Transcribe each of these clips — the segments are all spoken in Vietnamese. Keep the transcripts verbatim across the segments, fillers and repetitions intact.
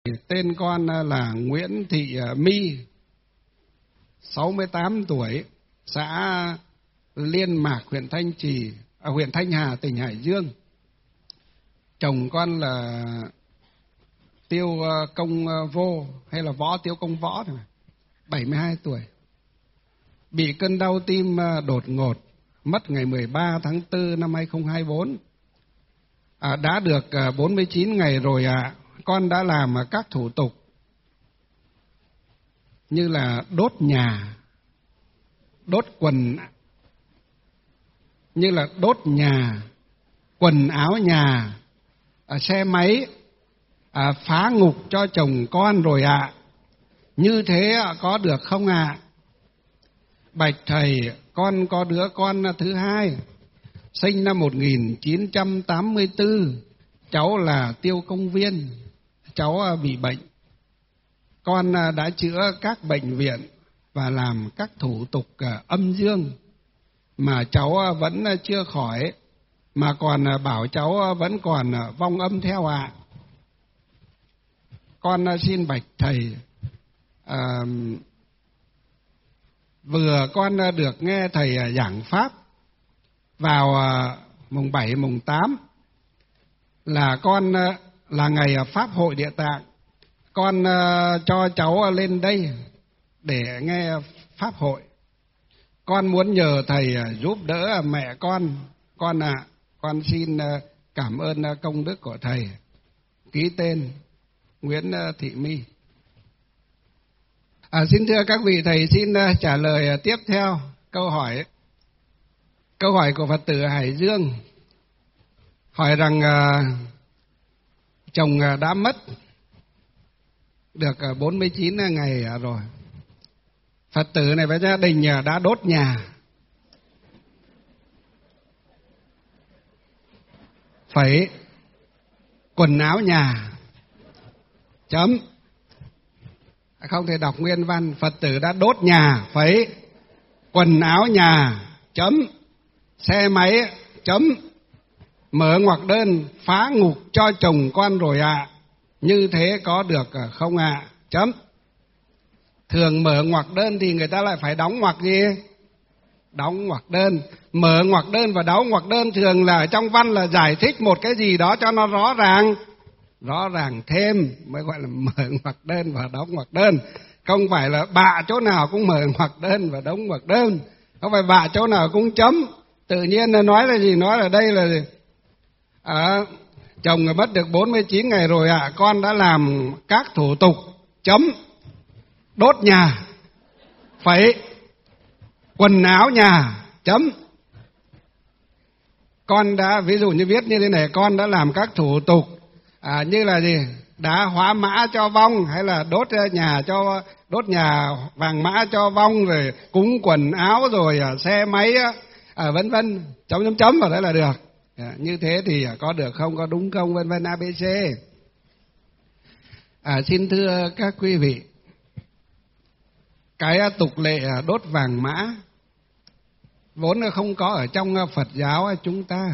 Tên con là Nguyễn Thị My, sáu mươi tám tuổi, xã Liên Mạc, huyện Thanh Trì, à, huyện Thanh Hà, tỉnh Hải Dương. Chồng con là Tiêu Công Vô hay là Võ Tiêu Công Võ, bảy mươi hai tuổi. Bị cơn đau tim đột ngột, mất ngày mười ba tháng tư năm hai không hai bốn. À, đã được bốn mươi chín ngày rồi ạ. À. Con đã làm các thủ tục như là đốt nhà, đốt quần, như là đốt nhà, quần áo nhà, à, xe máy, à, phá ngục cho chồng con rồi ạ. À. Như thế có được không ạ? À? Bạch thầy, con có đứa con thứ hai, sinh năm một nghìn chín trăm tám mươi tư, cháu là Tiêu Công Viên. Cháu bị bệnh. Con đã chữa các bệnh viện và làm các thủ tục âm dương mà cháu vẫn chưa khỏi, mà còn bảo cháu vẫn còn vong âm theo ạ. À. Con xin bạch thầy, à, vừa con được nghe thầy giảng pháp vào mùng bảy, mùng tám là con là ngày Pháp hội Địa Tạng. Con uh, cho cháu lên đây để nghe Pháp hội. Con muốn nhờ thầy giúp đỡ mẹ con. Con ạ, à, con xin uh, cảm ơn uh, công đức của thầy. Ký tên Nguyễn uh, Thị My. À, xin thưa các vị, thầy xin uh, trả lời uh, tiếp theo câu hỏi. Câu hỏi của Phật tử Hải Dương hỏi rằng uh, chồng đã mất được bốn mươi chín ngày rồi. Phật tử này với gia đình đã đốt nhà, phải quần áo nhà, chấm. Không thể đọc nguyên văn. Phật tử đã đốt nhà, phải quần áo nhà, chấm. Xe máy, chấm. Mở ngoặc đơn phá ngục cho chồng con rồi ạ. À. Như thế có được không ạ? À? Chấm. Thường mở ngoặc đơn thì người ta lại phải đóng ngoặc gì? Đóng ngoặc đơn. Mở ngoặc đơn và đóng ngoặc đơn thường là ở trong văn là giải thích một cái gì đó cho nó rõ ràng. Rõ ràng thêm mới gọi là mở ngoặc đơn và đóng ngoặc đơn. Không phải là bạ chỗ nào cũng mở ngoặc đơn và đóng ngoặc đơn. Không phải bạ chỗ nào cũng chấm. Tự nhiên là nói là gì? Nói là đây là gì? À, chồng mất được bốn mươi chín ngày rồi ạ. À. Con đã làm các thủ tục, chấm. Đốt nhà, phải quần áo nhà, chấm. Con đã, ví dụ như viết như thế này, con đã làm các thủ tục à, như là gì? Đã hóa mã cho vong, hay là đốt nhà cho đốt nhà vàng mã cho vong, rồi cúng quần áo, rồi à, xe máy, à, vân vân, chấm chấm chấm vào đấy là được. À, như thế thì có được không, có đúng không, vân vân a bê xê. À, xin thưa các quý vị, cái tục lệ đốt vàng mã vốn không có ở trong Phật giáo chúng ta.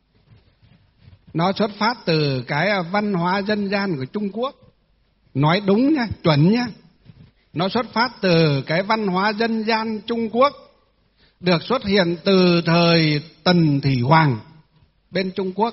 Nó xuất phát từ cái văn hóa dân gian của Trung Quốc. Nói đúng nhá, chuẩn nhá. Nó xuất phát từ cái văn hóa dân gian Trung Quốc, được xuất hiện từ thời Tần Thủy Hoàng bên Trung Quốc.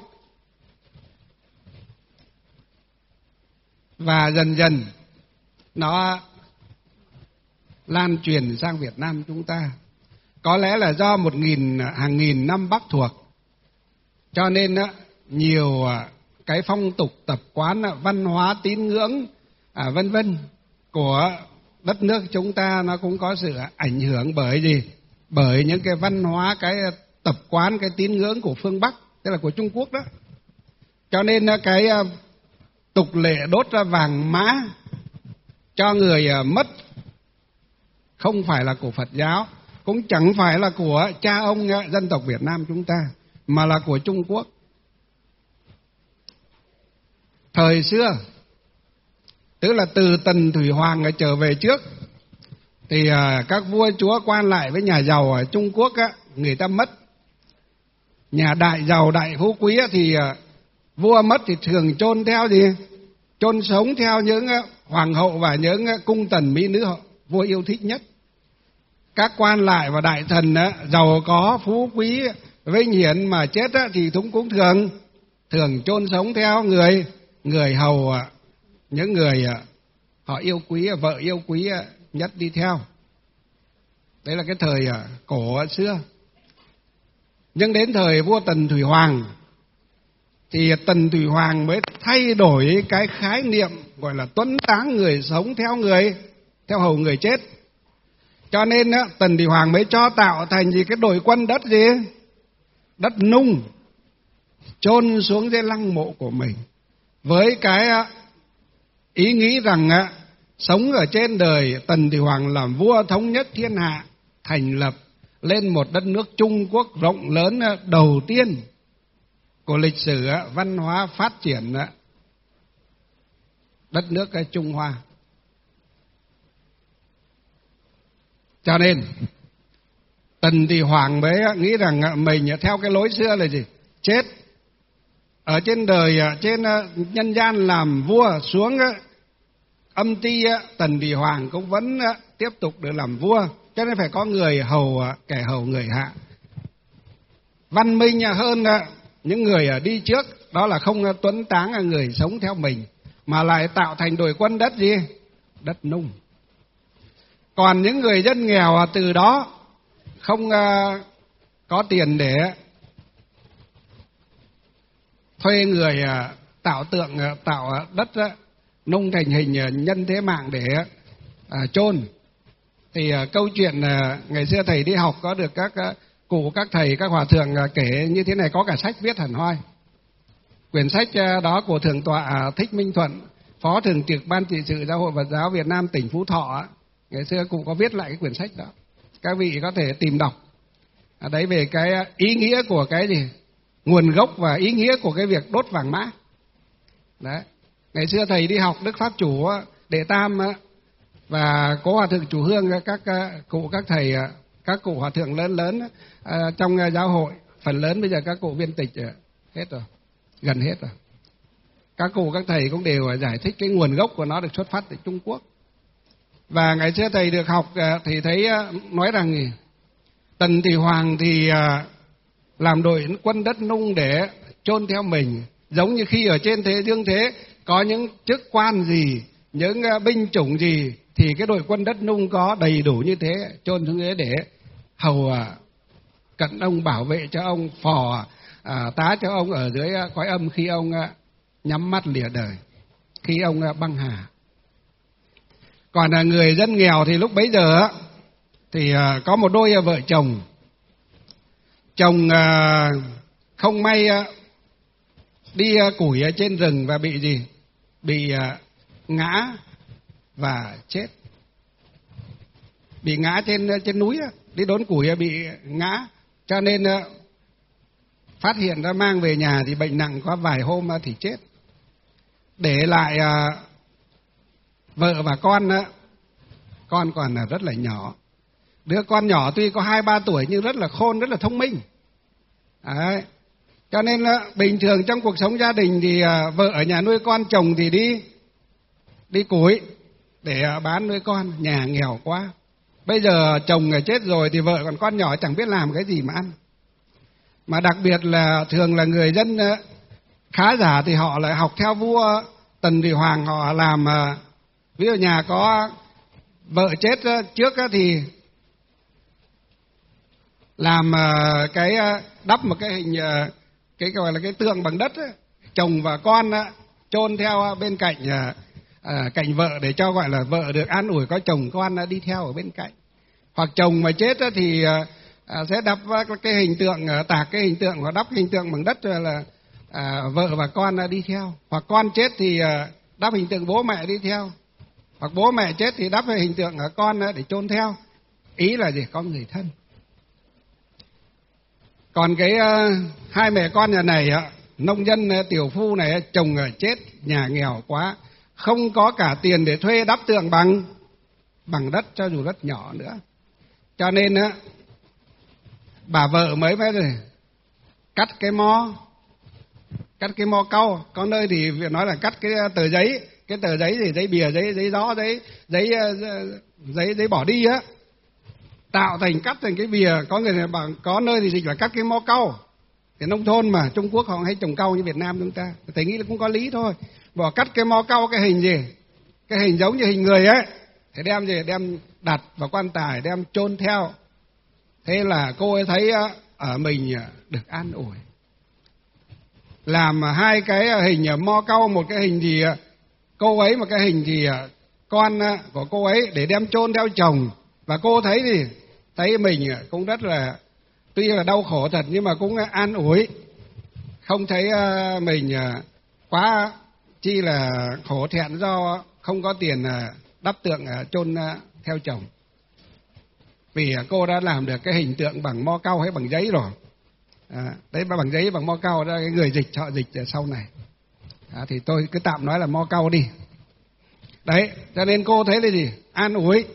Và dần dần nó lan truyền sang Việt Nam chúng ta. Có lẽ là do một nghìn hàng nghìn năm Bắc thuộc, cho nên nhiều cái phong tục tập quán, văn hóa tín ngưỡng à, vân vân của đất nước chúng ta nó cũng có sự ảnh hưởng bởi gì? Bởi những cái văn hóa, cái tập quán, cái tín ngưỡng của phương Bắc, tức là của Trung Quốc đó. Cho nên cái tục lệ đốt ra vàng mã cho người mất không phải là của Phật giáo, cũng chẳng phải là của cha ông dân tộc Việt Nam chúng ta, mà là của Trung Quốc. Thời xưa, tức là từ Tần Thủy Hoàng trở về trước, thì các vua chúa quan lại với nhà giàu ở Trung Quốc á, người ta mất. Nhà đại giàu đại phú quý thì vua mất thì thường chôn theo gì? chôn sống theo những hoàng hậu và những cung tần mỹ nữ vua yêu thích nhất. Các quan lại và đại thần giàu có phú quý vinh hiển mà chết thì chúng cũng thường thường chôn sống theo người người hầu, những người họ yêu quý, vợ yêu quý nhất đi theo. Đấy là cái thời cổ xưa. Nhưng đến thời vua Tần Thủy Hoàng thì Tần Thủy Hoàng mới thay đổi cái khái niệm gọi là tuấn táng người sống theo người theo hầu người chết. Cho nên Tần Thủy Hoàng mới cho tạo thành gì cái đội quân đất gì? Đất nung, chôn xuống dưới lăng mộ của mình, với cái ý nghĩ rằng sống ở trên đời, Tần Thủy Hoàng làm vua thống nhất thiên hạ, thành lập lên một đất nước Trung Quốc rộng lớn đầu tiên của lịch sử văn hóa phát triển đất nước Trung Hoa. Cho nên Tần Thủy Hoàng mới nghĩ rằng mình theo cái lối xưa là gì? Chết ở trên đời, trên nhân gian làm vua, xuống âm ti Tần Thủy Hoàng cũng vẫn tiếp tục được làm vua. Cho nên phải có người hầu, kẻ hầu người hạ. Văn minh hơn những người đi trước, đó là không tuấn táng người sống theo mình, mà lại tạo thành đội quân đất gì? Đất nung. Còn những người dân nghèo từ đó không có tiền để thuê người tạo tượng, tạo đất nung thành hình nhân thế mạng để chôn. Thì câu chuyện ngày xưa thầy đi học có được các cụ, các thầy, các hòa thượng kể như thế này, có cả sách viết hẳn hoi. Quyển sách đó của Thượng tọa Thích Minh Thuận, Phó Thường trực Ban trị sự Giáo hội Phật giáo Việt Nam tỉnh Phú Thọ, ngày xưa cụ có viết lại cái quyển sách đó. Các vị có thể tìm đọc. À, đấy về cái ý nghĩa của cái gì? Nguồn gốc và ý nghĩa của cái việc đốt vàng mã. Đấy. Ngày xưa thầy đi học Đức Pháp Chủ Đệ Tam và Cố Hòa Thượng Chủ Hương, các cụ, các thầy, các cụ hòa thượng lớn lớn trong giáo hội, phần lớn bây giờ các cụ viên tịch hết rồi, gần hết rồi. Các cụ, các thầy cũng đều giải thích cái nguồn gốc của nó được xuất phát từ Trung Quốc. Và ngày xưa thầy được học thì thấy nói rằng Tần Thủy Hoàng thì làm đội quân đất nung để chôn theo mình, giống như khi ở trên thế dương thế có những chức quan gì, những binh chủng gì, thì cái đội quân đất nung có đầy đủ như thế, chôn xuống dưới để hầu cận ông, bảo vệ cho ông, phò à, tá cho ông ở dưới cõi âm khi ông nhắm mắt lìa đời, khi ông băng hà. Còn là người dân nghèo thì lúc bấy giờ thì có một đôi vợ chồng, chồng không may đi củi ở trên rừng và bị gì? Bị ngã và chết. Bị ngã trên trên núi, đi đốn củi bị ngã, cho nên phát hiện ra mang về nhà thì bệnh nặng, có vài hôm thì chết. Để lại vợ và con, con còn rất là nhỏ. Đứa con nhỏ tuy có hai ba tuổi nhưng rất là khôn, rất là thông minh. Đấy. Cho nên là bình thường trong cuộc sống gia đình thì vợ ở nhà nuôi con, chồng thì đi đi củi để bán nuôi con. Nhà nghèo quá. Bây giờ chồng chết rồi thì vợ còn con nhỏ chẳng biết làm cái gì mà ăn. Mà đặc biệt là thường là người dân khá giả thì họ lại học theo vua Tần Thủy Hoàng, họ làm, ví dụ nhà có vợ chết trước thì làm cái đắp một cái hình, cái gọi là cái tượng bằng đất, chồng và con chôn theo bên cạnh à, cạnh vợ, để cho gọi là vợ được an ủi, có chồng con đi theo ở bên cạnh. Hoặc chồng mà chết thì à, sẽ đắp cái hình tượng, tạc cái hình tượng, hoặc đắp hình tượng bằng đất rồi là à, vợ và con đi theo. Hoặc con chết thì à, đắp hình tượng bố mẹ đi theo. Hoặc bố mẹ chết thì đắp hình tượng ở con để chôn theo. Ý là gì? Có người thân. Còn cái uh, hai mẹ con nhà này, uh, nông dân uh, tiểu phu này, uh, chồng uh, chết, nhà nghèo quá, không có cả tiền để thuê đắp tượng bằng bằng đất, cho dù rất nhỏ nữa. Cho nên uh, bà vợ mới mới rồi cắt cái mó cắt cái mo cau, có nơi thì nói là cắt cái tờ giấy, cái tờ giấy gì, giấy bìa, giấy giấy gió, giấy giấy giấy giấy bỏ đi á, tạo thành cắt thành cái bìa. Có người bảo, có nơi thì dịch là cắt cái mo cau. Cái nông thôn mà Trung Quốc họ hay trồng cau như Việt Nam chúng ta, thầy nghĩ là cũng có lý thôi. Bỏ cắt cái mo cau, cái hình gì, cái hình giống như hình người ấy, thì đem gì, đem đặt vào quan tài, đem chôn theo. Thế là cô ấy thấy ở mình được an ủi. Làm hai cái hình mo cau, một cái hình thì cô ấy, một cái hình thì con của cô ấy, để đem chôn theo chồng. Và cô thấy thì thấy mình cũng rất là, tuy là đau khổ thật nhưng mà cũng an ủi, không thấy mình quá chi là khổ thẹn do không có tiền đắp tượng chôn theo chồng. Vì cô đã làm được cái hình tượng bằng mo cau hay bằng giấy rồi. À, đấy, bằng giấy bằng mo cau đó, cái người dịch họ dịch sau này. À, thì tôi cứ tạm nói là mo cau đi. Đấy, cho nên cô thấy là gì? An ủi.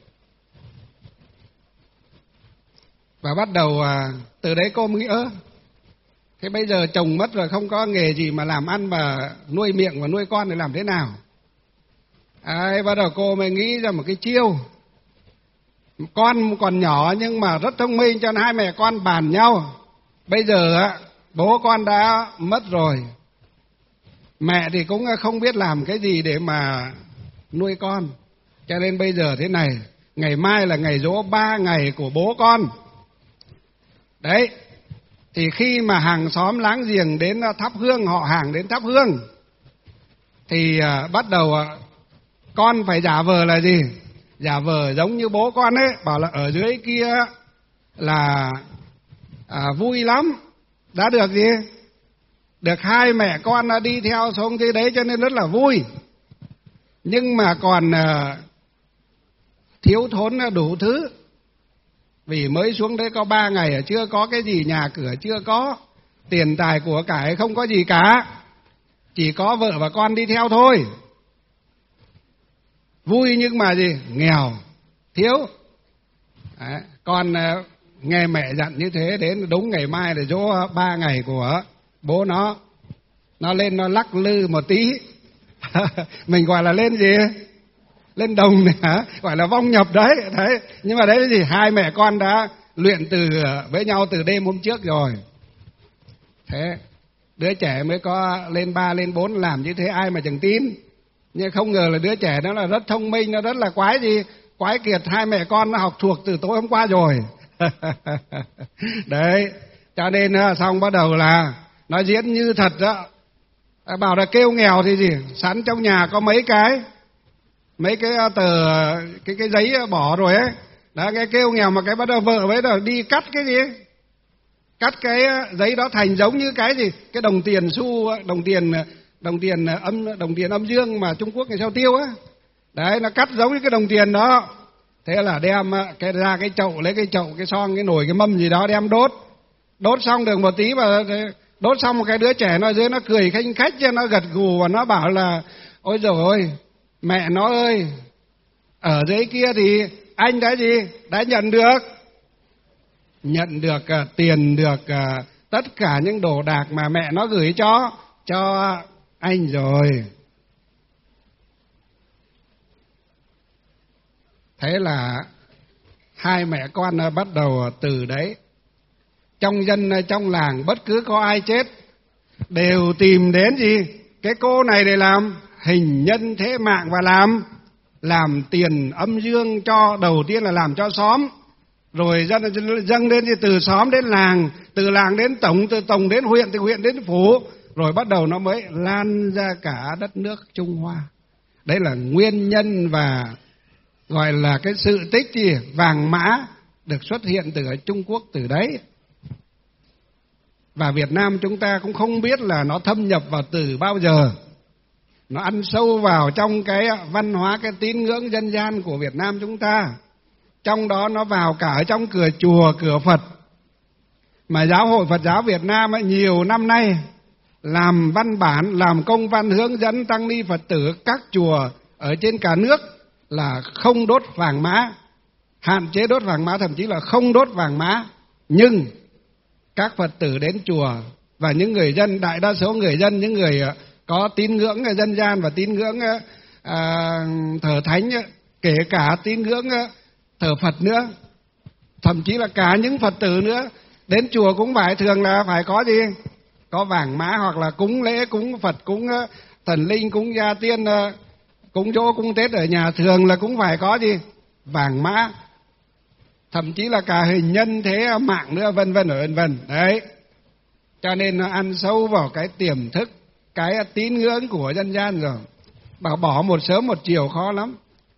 Và bắt đầu à, từ đấy cô mới nghĩ ơ, thế bây giờ chồng mất rồi, không có nghề gì mà làm ăn mà nuôi miệng và nuôi con thì làm thế nào? À, bắt đầu cô mới nghĩ ra một cái chiêu. Con còn nhỏ nhưng mà rất thông minh, cho nên hai mẹ con bàn nhau. Bây giờ á, bố con đã mất rồi, mẹ thì cũng không biết làm cái gì để mà nuôi con, cho nên bây giờ thế này, ngày mai là ngày giỗ ba ngày của bố con. Đấy, thì khi mà hàng xóm láng giềng đến thắp hương, họ hàng đến thắp hương, thì à, bắt đầu à, con phải giả vờ là gì? Giả vờ giống như bố con ấy, bảo là ở dưới kia là à, vui lắm, đã được gì? Được hai mẹ con đi theo xuống thế đấy cho nên rất là vui. Nhưng mà còn à, thiếu thốn đủ thứ. Vì mới xuống đấy có ba ngày, chưa có cái gì, nhà cửa chưa có, tiền tài của cải không có gì cả, chỉ có vợ và con đi theo thôi. Vui nhưng mà gì? Nghèo, thiếu. Đấy, con nghe mẹ dặn như thế, đến đúng ngày mai là giỗ ba ngày của bố nó, nó lên nó lắc lư một tí. Mình gọi là lên gì? Lên đồng này hả? Gọi là vong nhập đấy. Đấy. Nhưng mà đấy là gì? Hai mẹ con đã luyện từ với nhau từ đêm hôm trước rồi. Thế đứa trẻ mới có lên ba lên bốn làm như thế ai mà chẳng tin. Nhưng không ngờ là đứa trẻ nó là rất thông minh, nó rất là quái gì, quái kiệt. Hai mẹ con nó học thuộc từ tối hôm qua rồi. Đấy, cho nên xong bắt đầu là nó diễn như thật đó. Bảo là kêu nghèo thì gì, sẵn trong nhà có mấy cái mấy cái tờ cái cái giấy bỏ rồi ấy. Đó, cái kêu nghèo mà cái bắt đầu vợ với rồi đi cắt cái gì, cắt cái giấy đó thành giống như cái gì, cái đồng tiền xu, đồng tiền đồng tiền âm đồng tiền âm dương mà Trung Quốc ngày sau tiêu á. Đấy, nó cắt giống như cái đồng tiền đó. Thế là đem cái ra cái chậu, lấy cái chậu, cái son, cái nồi, cái mâm gì đó đem đốt. Đốt xong được một tí mà đốt xong một cái đứa trẻ nó dưới nó cười khanh khách, nó gật gù và nó bảo là ôi giời ơi, mẹ nó ơi, ở dưới kia thì anh đã gì? Đã nhận được. Nhận được uh, tiền, được uh, tất cả những đồ đạc mà mẹ nó gửi cho cho anh rồi. Thế là hai mẹ con uh, bắt đầu từ đấy. Trong dân, uh, trong làng bất cứ có ai chết đều tìm đến gì? Cái cô này để làm hình nhân thế mạng và làm làm tiền âm dương cho, đầu tiên là làm cho xóm, rồi dâng, dâng đến từ xóm đến làng, từ làng đến tổng, từ tổng đến huyện, từ huyện đến phủ, rồi bắt đầu nó mới lan ra cả đất nước Trung Hoa. Đấy là nguyên nhân và gọi là cái sự tích gì vàng mã được xuất hiện từ ở Trung Quốc từ đấy. Và Việt Nam chúng ta cũng không biết là nó thâm nhập vào từ bao giờ. Nó ăn sâu vào trong cái văn hóa, cái tín ngưỡng dân gian của Việt Nam chúng ta. Trong đó nó vào cả ở trong cửa chùa, cửa Phật. Mà Giáo hội Phật giáo Việt Nam ấy, nhiều năm nay làm văn bản, làm công văn hướng dẫn tăng ni Phật tử các chùa ở trên cả nước là không đốt vàng mã, hạn chế đốt vàng mã, thậm chí là không đốt vàng mã. Nhưng các Phật tử đến chùa Và những người dân, đại đa số người dân, những người có tín ngưỡng dân gian và tín ngưỡng à, thờ thánh, kể cả tín ngưỡng thờ Phật nữa, thậm chí là cả những Phật tử nữa, đến chùa cũng phải thường là phải có gì? Có vàng mã, hoặc là cúng lễ, cúng Phật, cúng thần linh, cúng gia tiên, cúng dỗ, cúng Tết ở nhà, thường là cũng phải có gì? Vàng mã, thậm chí là cả hình nhân thế mạng nữa, vân vân vân vân. Đấy, cho nên nó ăn sâu vào cái tiềm thức, cái tín ngưỡng của dân gian rồi. Bảo bỏ một sớm một chiều khó lắm.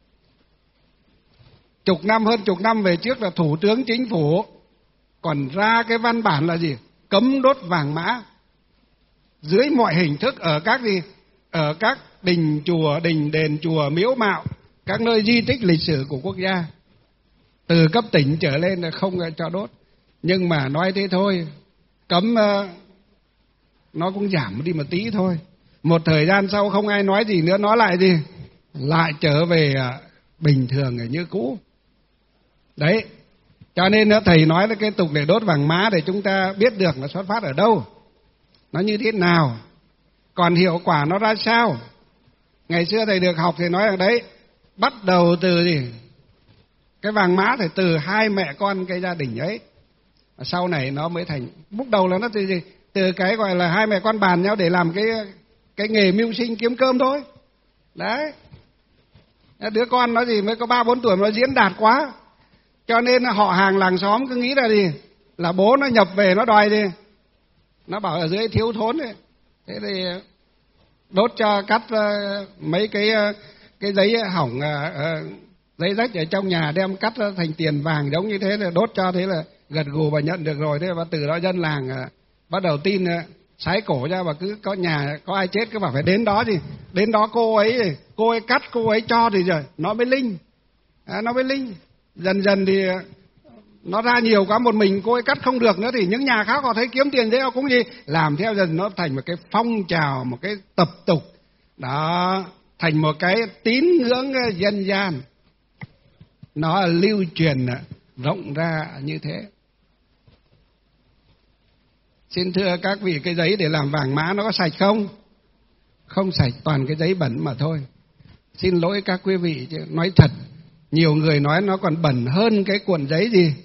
Chục năm, hơn chục năm về trước là Thủ tướng Chính phủ còn ra cái văn bản là gì? Cấm đốt vàng mã dưới mọi hình thức ở các gì? Ở các đình chùa, đình đền chùa, miếu mạo, các nơi di tích lịch sử của quốc gia. Từ cấp tỉnh trở lên là không cho đốt. Nhưng mà nói thế thôi, cấm nó cũng giảm đi một tí thôi. Một thời gian sau không ai nói gì nữa, nó lại gì? Lại trở về bình thường như cũ. Đấy, cho nên thầy nói là cái tục để đốt vàng mã để chúng ta biết được nó xuất phát ở đâu, nó như thế nào, còn hiệu quả nó ra sao. Ngày xưa thầy được học thì nói rằng đấy, bắt đầu từ gì? Cái vàng mã thì từ hai mẹ con cái gia đình ấy, sau này nó mới thành. Lúc đầu là nó từ gì? Từ cái gọi là hai mẹ con bàn nhau để làm cái cái nghề mưu sinh kiếm cơm thôi. Đấy, đứa con nó gì mới có ba bốn tuổi nó diễn đạt quá, cho nên họ hàng làng xóm cứ nghĩ là gì? Là bố nó nhập về nó đòi gì? Nó bảo ở dưới thiếu thốn ấy. Thế thì đốt cho cắt mấy cái cái giấy hỏng, giấy rách ở trong nhà, đem cắt thành tiền vàng giống như thế, là đốt cho, thế là gật gù và nhận được rồi. Thế và từ đó dân làng bắt đầu tin, sái cổ ra, và cứ có nhà có ai chết cứ bảo phải đến đó gì, đến đó cô ấy cô ấy cắt, cô ấy cho thì rồi nó mới linh, à, nó mới linh. Dần dần thì nó ra nhiều quá, một mình cô ấy cắt không được nữa thì những nhà khác họ thấy kiếm tiền thế họ cũng gì làm theo, dần nó thành một cái phong trào, một cái tập tục đó, thành một cái tín ngưỡng dân gian, nó lưu truyền rộng ra như thế. Xin thưa các vị, cái giấy để làm vàng mã nó có sạch không? Không sạch, toàn cái giấy bẩn mà thôi. Xin lỗi các quý vị, chứ nói thật, nhiều người nói nó còn bẩn hơn cái cuộn giấy gì.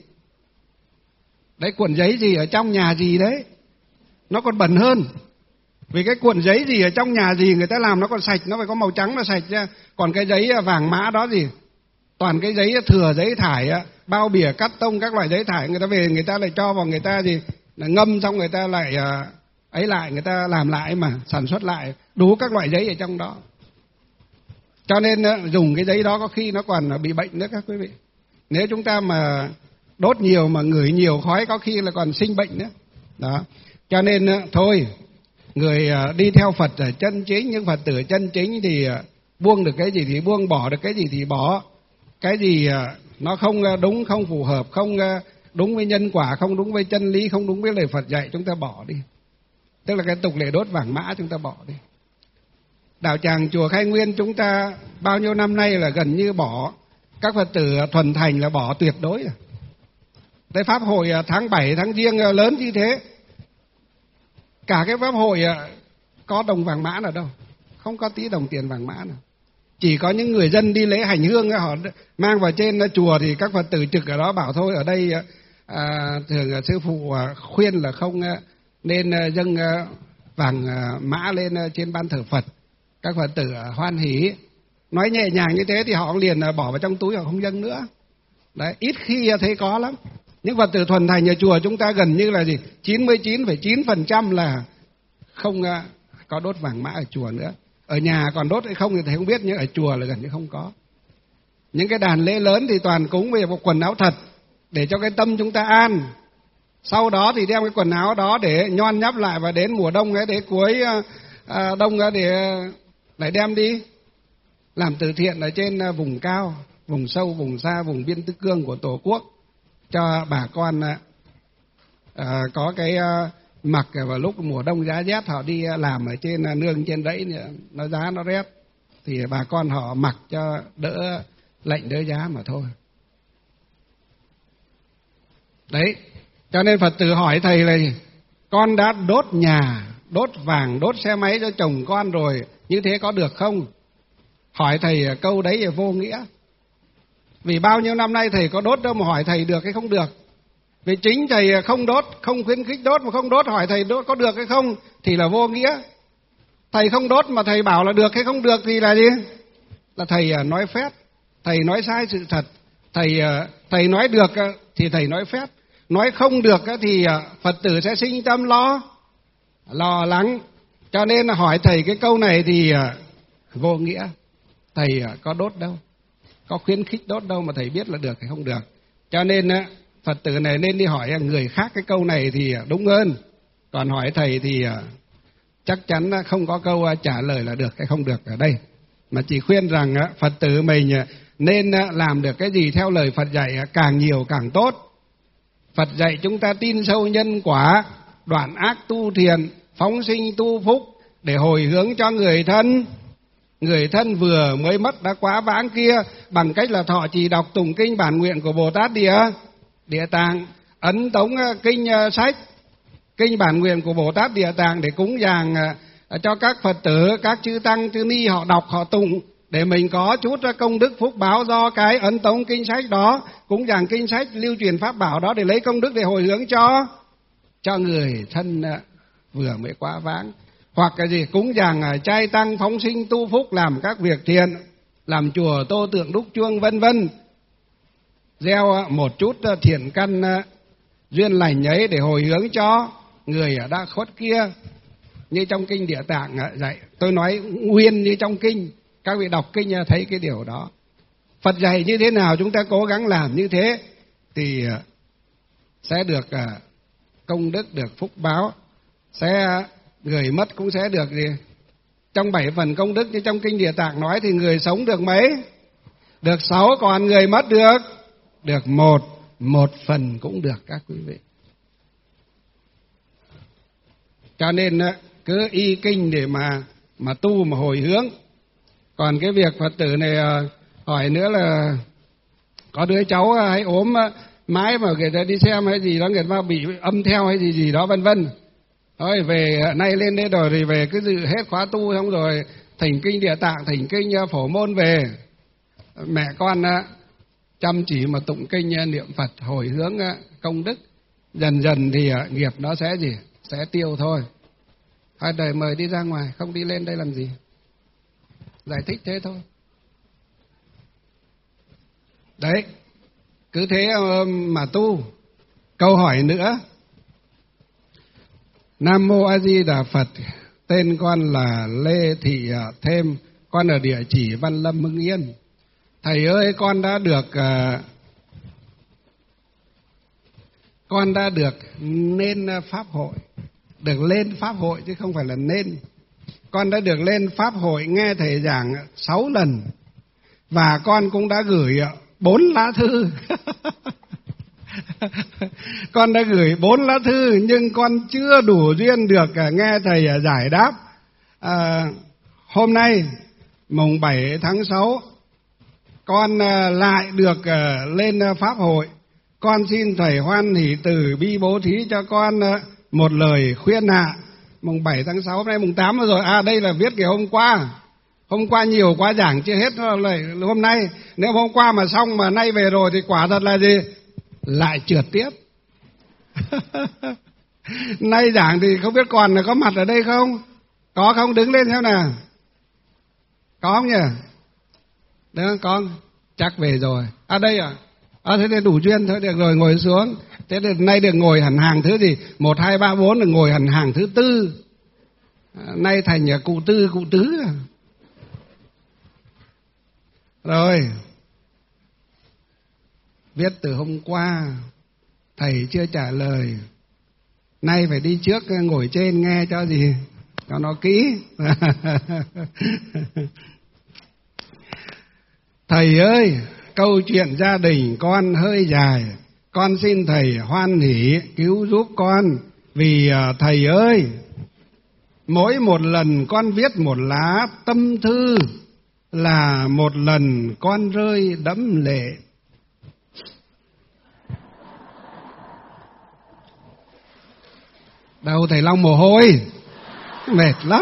Đấy, cuộn giấy gì ở trong nhà gì đấy, nó còn bẩn hơn. Vì cái cuộn giấy gì ở trong nhà gì người ta làm nó còn sạch, nó phải có màu trắng là sạch nha. Còn cái giấy vàng mã đó gì, toàn cái giấy thừa, giấy thải, bao bìa, cắt tông, các loại giấy thải, người ta về người ta lại cho vào, người ta gì là ngâm xong người ta lại ấy lại, người ta làm lại mà, sản xuất lại đủ các loại giấy ở trong đó. Cho nên dùng cái giấy đó có khi nó còn bị bệnh nữa các quý vị. Nếu chúng ta mà đốt nhiều mà ngửi nhiều khói có khi là còn sinh bệnh nữa. Đó. Cho nên thôi, người đi theo Phật chân chính, những Phật tử chân chính thì buông được cái gì thì buông, bỏ được cái gì thì bỏ. Cái gì nó không đúng, không phù hợp, không đúng với nhân quả, không đúng với chân lý, không đúng với lời Phật dạy, chúng ta bỏ đi. Tức là cái tục lệ đốt vàng mã chúng ta bỏ đi. Đạo tràng chùa Khai Nguyên chúng ta bao nhiêu năm nay là gần như bỏ. Các Phật tử thuần thành là bỏ tuyệt đối rồi. Cái pháp hội tháng bảy, tháng Giêng lớn như thế, cả cái pháp hội có đồng vàng mã nào đâu, không có tí đồng tiền vàng mã nào. Chỉ có những người dân đi lễ hành hương họ mang vào trên chùa thì các Phật tử trực ở đó bảo thôi, ở đây à, thường sư phụ khuyên là không nên dâng vàng mã lên trên ban thờ Phật. Các Phật tử hoan hỉ, nói nhẹ nhàng như thế thì họ liền bỏ vào trong túi, họ không dâng nữa. Đấy, ít khi thấy có lắm. Những Phật tử thuần thành ở chùa chúng ta gần như là gì, chín mươi chín phẩy chín phần trăm là không có đốt vàng mã ở chùa nữa. Ở nhà còn đốt hay không thì thầy không biết, nhưng ở chùa là gần như không có. Những cái đàn lễ lớn thì toàn cúng về một quần áo thật để cho cái tâm chúng ta an. Sau đó thì đem cái quần áo đó để nhon nhắp lại, và đến mùa đông ấy, để cuối à, đông ấy để lại đem đi làm từ thiện ở trên vùng cao, vùng sâu, vùng xa, vùng biên cương của Tổ quốc, cho bà con à, có cái à, mặc vào lúc mùa đông giá rét, họ đi làm ở trên nương trên rẫy, nó giá nó rét thì bà con họ mặc cho đỡ lạnh đỡ giá mà thôi. Đấy, cho nên Phật tử hỏi thầy là con đã đốt nhà, đốt vàng, đốt xe máy cho chồng con rồi, như thế có được không? Hỏi thầy câu đấy là vô nghĩa. Vì bao nhiêu năm nay thầy có đốt đâu mà hỏi thầy được hay không được. Vì chính thầy không đốt, không khuyến khích đốt mà không đốt, hỏi thầy đốt có được hay không thì là vô nghĩa. Thầy không đốt mà thầy bảo là được hay không được thì là gì? Là thầy nói phép, thầy nói sai sự thật. Thầy thầy nói được thì thầy nói phép, nói không được thì Phật tử sẽ sinh tâm lo lo lắng. Cho nên là hỏi thầy cái câu này thì vô nghĩa. Thầy có đốt đâu, có khuyến khích đốt đâu mà thầy biết là được hay không được. Cho nên Phật tử này nên đi hỏi người khác cái câu này thì đúng hơn. Còn hỏi thầy thì chắc chắn không có câu trả lời là được hay không được ở đây. Mà chỉ khuyên rằng Phật tử mình nên làm được cái gì theo lời Phật dạy càng nhiều càng tốt. Phật dạy chúng ta tin sâu nhân quả, đoạn ác tu thiện, phóng sinh tu phúc để hồi hướng cho người thân. Người thân vừa mới mất đã quá vãng kia bằng cách là thọ trì đọc tụng kinh bản nguyện của Bồ Tát Địa Địa Tạng, ấn tống kinh sách, kinh bản nguyện của Bồ Tát Địa Tạng để cúng dường cho các Phật tử, các chư tăng, chư ni họ đọc họ tụng để mình có chút công đức phúc báo do cái ấn tống kinh sách đó, cúng dường kinh sách, lưu truyền pháp bảo đó để lấy công đức để hồi hướng cho cho người thân vừa mới quá vãng. Hoặc cái gì cúng dường trai tăng, phóng sinh tu phúc, làm các việc thiện, làm chùa tô tượng đúc chuông vân vân, gieo một chút thiện căn duyên lành ấy để hồi hướng cho người đã khuất kia. Như trong kinh Địa Tạng dạy, tôi nói nguyên như trong kinh, các vị đọc kinh thấy cái điều đó. Phật dạy như thế nào chúng ta cố gắng làm như thế thì sẽ được công đức, được phúc báo, sẽ người mất cũng sẽ được gì? Trong bảy phần công đức như trong kinh Địa Tạng nói thì người sống được mấy? Được sáu, còn người mất được được một, một phần cũng được các quý vị. Cho nên cứ y kinh để mà mà tu mà hồi hướng. Còn cái việc Phật tử này hỏi nữa là có đứa cháu hay ốm mãi mà người ta đi xem hay gì đó, người ta bị âm theo hay gì gì đó vân vân. Thôi về nay lên đây rồi thì về cứ dự hết khóa tu xong rồi thỉnh kinh Địa Tạng, thỉnh kinh Phổ Môn về. Mẹ con chăm chỉ mà tụng kinh niệm Phật hồi hướng công đức, dần dần thì nghiệp nó sẽ gì? Sẽ tiêu thôi. Hai đời mời đi ra ngoài, không đi lên đây làm gì? Giải thích thế thôi. Đấy, cứ thế mà tu. Câu hỏi nữa. Nam Mô A Di Đà Phật, tên con là Lê Thị Thêm, con ở địa chỉ Văn Lâm, Hưng Yên. Thầy ơi, con đã được uh, con đã được nên pháp hội, được lên pháp hội chứ không phải là nên. Con đã được lên pháp hội nghe thầy giảng sáu lần và con cũng đã gửi bốn lá thư. Con đã gửi bốn lá thư nhưng con chưa đủ duyên được nghe thầy giải đáp. À, hôm nay mùng bảy tháng sáu con lại được lên pháp hội. Con xin thầy hoan hỷ từ bi bố thí cho con một lời khuyên hạ. Mùng bảy tháng sáu, hôm nay mùng tám rồi. À đây là viết cái hôm qua. Hôm qua nhiều quá giảng chưa hết lời hôm nay. Nếu hôm qua mà xong mà nay về rồi thì quả thật là gì? Lại trượt tiếp. Nay giảng thì không biết còn là có mặt ở đây không? Có không? Đứng lên xem nào. Có không nhỉ? Đấy không? Có. Chắc về rồi. À đây à? À thế thì đủ duyên thôi, được rồi, ngồi xuống. Thế thì nay được ngồi hẳn hàng thứ gì? Một, hai, ba, bốn được ngồi hẳn hàng thứ tư. À, nay thành cụ tư, cụ tứ. Rồi. Viết từ hôm qua, thầy chưa trả lời. Nay phải đi trước ngồi trên nghe cho gì? Cho nó kỹ. Thầy ơi, câu chuyện gia đình con hơi dài. Con xin thầy hoan hỷ cứu giúp con. Vì thầy ơi, mỗi một lần con viết một lá tâm thư là một lần con rơi đẫm lệ. Đâu thầy lau mồ hôi, mệt lắm.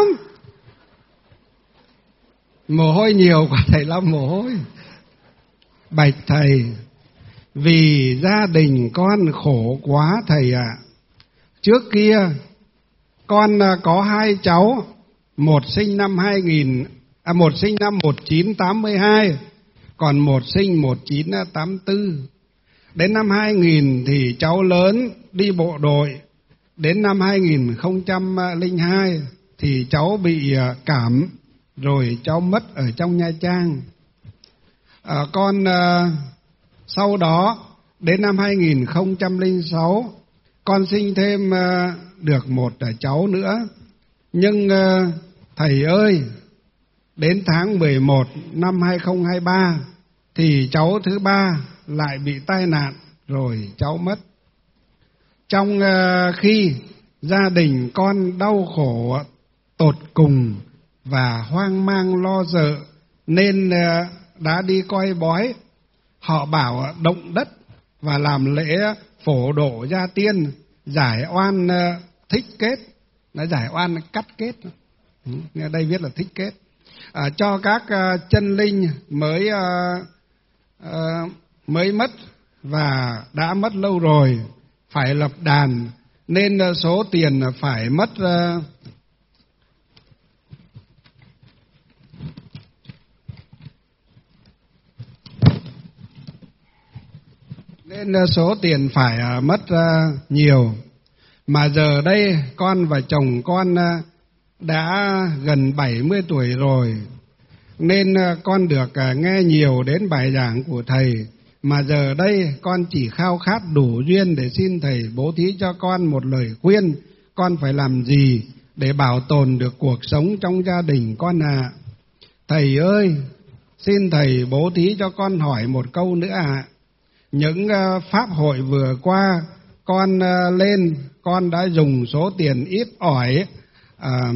Mồ hôi nhiều quá thầy lau mồ hôi. Bạch thầy, vì gia đình con khổ quá thầy ạ. À. Trước kia con có hai cháu, một sinh năm hai nghìn, à, một sinh năm một nghìn chín trăm tám mươi hai, còn một sinh một nghìn chín trăm tám mươi tư. Đến năm hai nghìn thì cháu lớn đi bộ đội. Đến năm hai nghìn không trăm lẻ hai thì cháu bị cảm, rồi cháu mất ở trong Nha Trang. À, con à, sau đó đến năm hai nghìn không trăm lẻ sáu con sinh thêm à, được một cháu nữa. Nhưng à, thầy ơi, đến tháng mười một năm hai nghìn không trăm hai mươi ba thì cháu thứ ba lại bị tai nạn, rồi cháu mất. Trong uh, khi gia đình con đau khổ tột cùng và hoang mang lo sợ, nên uh, đã đi coi bói. Họ bảo động đất và làm lễ phổ độ gia tiên, giải oan uh, thích kết. Nó giải oan cắt kết. Ừ, đây viết là thích kết. À, cho các uh, chân linh mới uh, uh, mới mất và đã mất lâu rồi phải lập đàn, nên uh, số tiền phải mất uh, nên uh, số tiền phải uh, mất uh, nhiều. Mà giờ đây con và chồng con uh, đã gần bảy mươi tuổi rồi, nên con được nghe nhiều đến bài giảng của thầy. Mà giờ đây con chỉ khao khát đủ duyên để xin thầy bố thí cho con một lời khuyên. Con phải làm gì để bảo tồn được cuộc sống trong gia đình con ạ? À? Thầy ơi, xin thầy bố thí cho con hỏi một câu nữa ạ. À. Những pháp hội vừa qua con lên, con đã dùng số tiền ít ỏi à,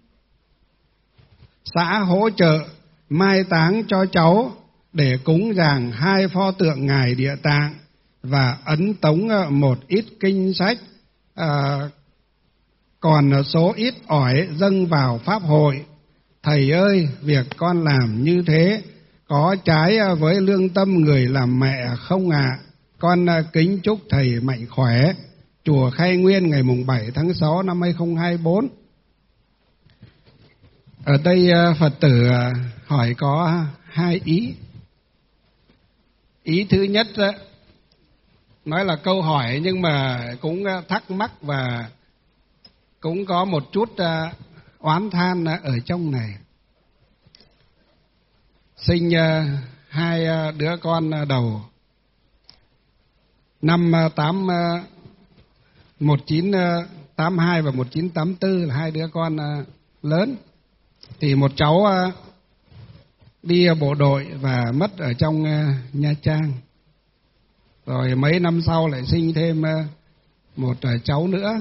xã hỗ trợ mai táng cho cháu để cúng dường hai pho tượng Ngài Địa Tạng và ấn tống một ít kinh sách, à, còn số ít ỏi dâng vào pháp hội. Thầy ơi, việc con làm như thế có trái với lương tâm người làm mẹ không ạ? À? Con kính chúc thầy mạnh khỏe. Chùa Khai Nguyên ngày mùng bảy tháng sáu năm hai nghìn không trăm hai mươi tư. Ở đây Phật tử hỏi có hai ý. Ý thứ nhất, nói là câu hỏi nhưng mà cũng thắc mắc và cũng có một chút oán than ở trong này. Sinh hai đứa con đầu, năm tám một nghìn chín trăm tám mươi hai và một nghìn chín trăm tám mươi tư là hai đứa con lớn. Thì một cháu đi bộ đội và mất ở trong Nha Trang. Rồi mấy năm sau lại sinh thêm một cháu nữa.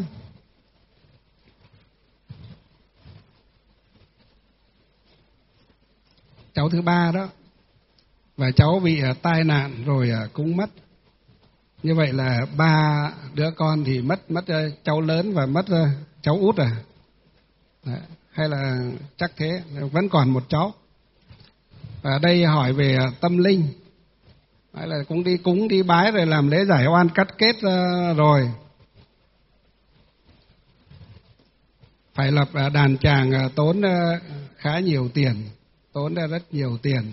Cháu thứ ba đó. Và cháu bị tai nạn rồi cũng mất. Như vậy là ba đứa con thì mất mất cháu lớn và mất cháu út à? Đấy. Hay là chắc thế, vẫn còn một cháu. Và đây hỏi về tâm linh. Hay là cũng đi cúng đi bái rồi làm lễ giải oan cắt kết rồi. Phải lập đàn tràng tốn khá nhiều tiền, tốn rất nhiều tiền.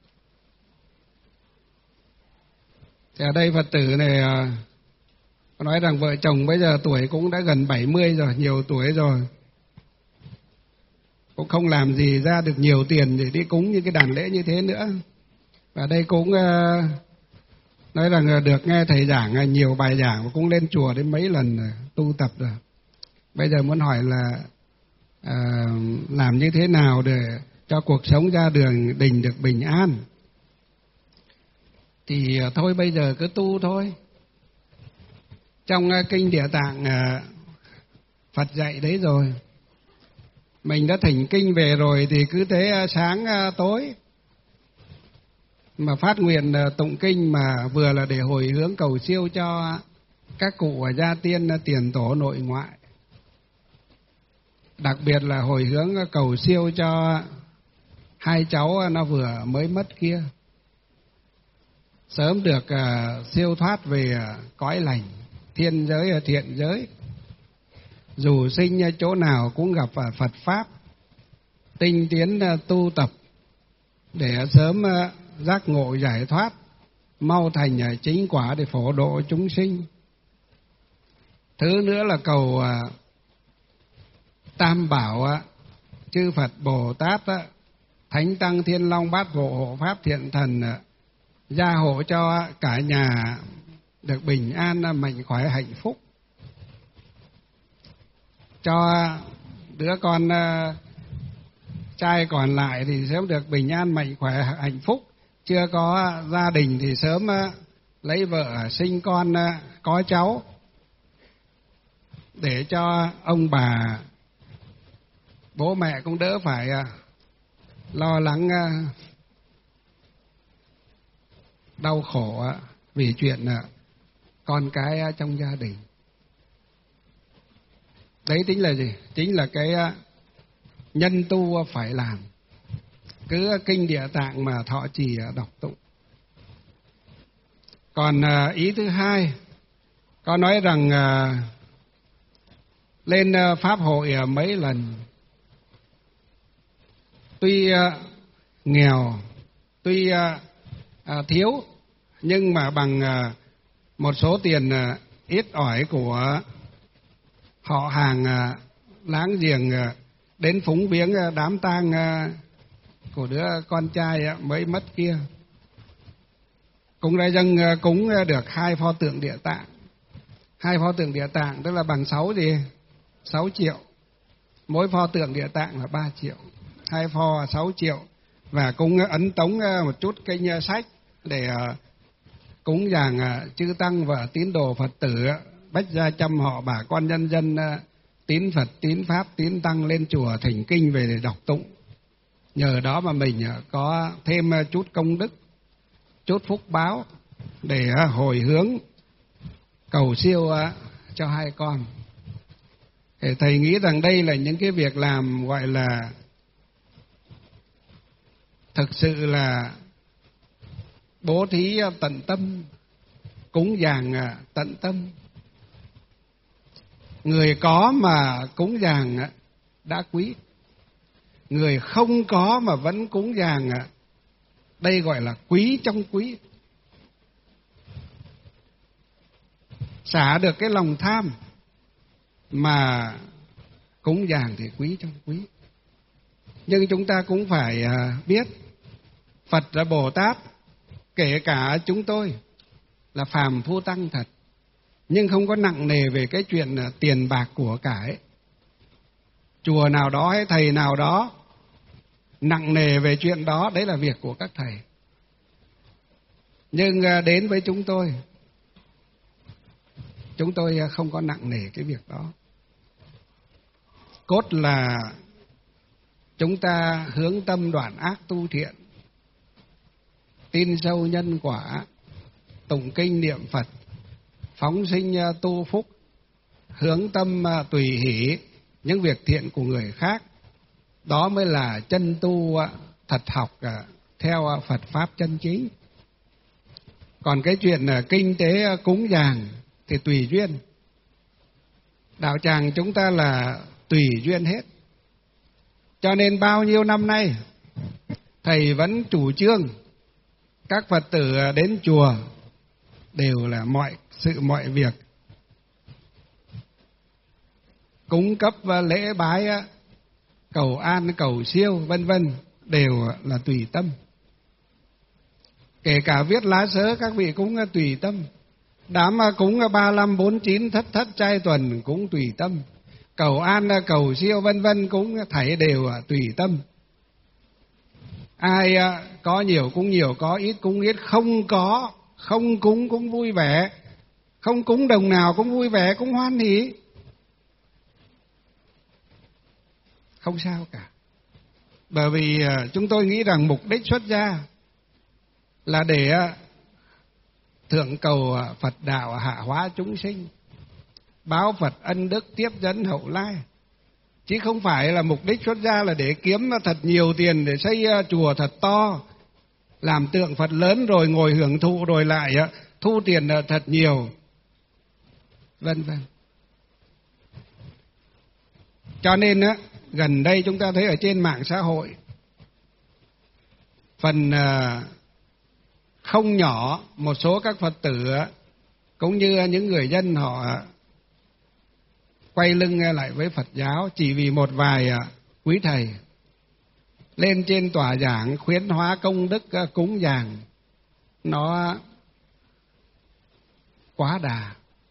Thì ở đây Phật tử này nói rằng vợ chồng bây giờ tuổi cũng đã gần bảy mươi rồi, nhiều tuổi rồi. Cũng không làm gì ra được nhiều tiền để đi cúng những cái đàn lễ như thế nữa. Và đây cũng uh, nói rằng được nghe thầy giảng nhiều bài giảng và cũng lên chùa đến mấy lần tu tập rồi. Bây giờ muốn hỏi là uh, làm như thế nào để cho cuộc sống gia đường đình được bình an. Thì uh, thôi bây giờ cứ tu thôi. Trong uh, kinh Địa Tạng uh, Phật dạy đấy rồi. Mình đã thỉnh kinh về rồi thì cứ thế sáng tối mà phát nguyện tụng kinh, mà vừa là để hồi hướng cầu siêu cho các cụ ở gia tiên tiền tổ nội ngoại. Đặc biệt là hồi hướng cầu siêu cho hai cháu nó vừa mới mất kia, sớm được uh, siêu thoát về uh, cõi lành, thiên giới, thiện giới. Dù sinh chỗ nào cũng gặp uh, Phật Pháp, tinh tiến uh, tu tập để sớm uh, giác ngộ giải thoát, mau thành uh, chính quả để phổ độ chúng sinh. Thứ nữa là cầu uh, Tam Bảo, uh, chư Phật Bồ Tát, uh, Thánh Tăng Thiên Long Bát Bộ Hộ Pháp Thiện Thần uh, gia hộ cho cả nhà được bình an, mạnh khỏe, hạnh phúc. Cho đứa con uh, trai còn lại thì sớm được bình an, mạnh khỏe, hạnh phúc. Chưa có gia đình thì sớm uh, lấy vợ, sinh con, uh, có cháu, để cho ông bà, bố mẹ cũng đỡ phải uh, lo lắng uh, đau khổ vì chuyện con cái trong gia đình. Đấy chính là gì? Chính là cái nhân tu phải làm. Cứ kinh Địa Tạng mà thọ trì đọc tụng. Còn ý thứ hai, có nói rằng lên pháp hội mấy lần, tuy nghèo, tuy À, thiếu, nhưng mà bằng à, một số tiền à, ít ỏi của họ hàng à, láng giềng à, đến phúng viếng à, đám tang à, của đứa con trai à, mới mất kia, cũng đã dâng à, cúng à, được hai pho tượng Địa Tạng. Hai pho tượng Địa Tạng tức là bằng sáu gì? Sáu triệu. Mỗi pho tượng Địa Tạng là ba triệu. Hai pho sáu triệu. Và cũng ấn tống à, một chút kinh sách để uh, cúng dường uh, chư tăng và tín đồ Phật tử, uh, bách gia chăm họ bà con nhân dân uh, tín Phật, tín Pháp, tín Tăng lên chùa thỉnh kinh về để đọc tụng. Nhờ đó mà mình uh, có thêm uh, chút công đức, chút phúc báo để uh, hồi hướng cầu siêu uh, cho hai con. Để thầy nghĩ rằng đây là những cái việc làm gọi là thực sự là bố thí tận tâm, cúng dường tận tâm. Người có mà cúng dường đã quý, người không có mà vẫn cúng dường, đây gọi là quý trong quý. Xả được cái lòng tham mà cúng dường thì quý trong quý. Nhưng chúng ta cũng phải biết Phật là Bồ Tát, kể cả chúng tôi là phàm phu tăng thật, nhưng không có nặng nề về cái chuyện tiền bạc của cải. Chùa nào đó hay thầy nào đó nặng nề về chuyện đó, đấy là việc của các thầy. Nhưng đến với chúng tôi, chúng tôi không có nặng nề cái việc đó. Cốt là chúng ta hướng tâm đoạn ác tu thiện, tin sâu nhân quả, tụng kinh niệm Phật, phóng sinh tu phúc, hướng tâm tùy hỷ những việc thiện của người khác. Đó mới là chân tu thật học theo Phật Pháp chân chính. Còn cái chuyện kinh tế cúng dường thì tùy duyên. Đạo tràng chúng ta là tùy duyên hết. Cho nên bao nhiêu năm nay thầy vẫn chủ trương các Phật tử đến chùa đều là mọi sự mọi việc cúng cấp lễ bái, cầu an cầu siêu vân vân đều là tùy tâm. Kể cả viết lá sớ các vị cũng tùy tâm. Đám cúng ba lăm bốn chín thất thất trai tuần cũng tùy tâm. Cầu an cầu siêu vân vân cũng thảy đều tùy tâm. Ai có nhiều cũng nhiều, có ít cũng ít, không có, không cúng cũng vui vẻ, không cúng đồng nào cũng vui vẻ, cũng hoan hỉ, không sao cả. Bởi vì chúng tôi nghĩ rằng mục đích xuất gia là để thượng cầu Phật đạo, hạ hóa chúng sinh, báo Phật ân đức, tiếp dẫn hậu lai. Chứ không phải là mục đích xuất gia là để kiếm thật nhiều tiền để xây chùa thật to, làm tượng Phật lớn rồi ngồi hưởng thụ rồi lại thu tiền thật nhiều, vân vân. Cho nên á, gần đây chúng ta thấy ở trên mạng xã hội, phần không nhỏ một số các Phật tử cũng như những người dân họ quay lưng lại với Phật giáo chỉ vì một vài quý thầy lên trên tòa giảng khuyến hóa công đức cúng dường, nó quá đà.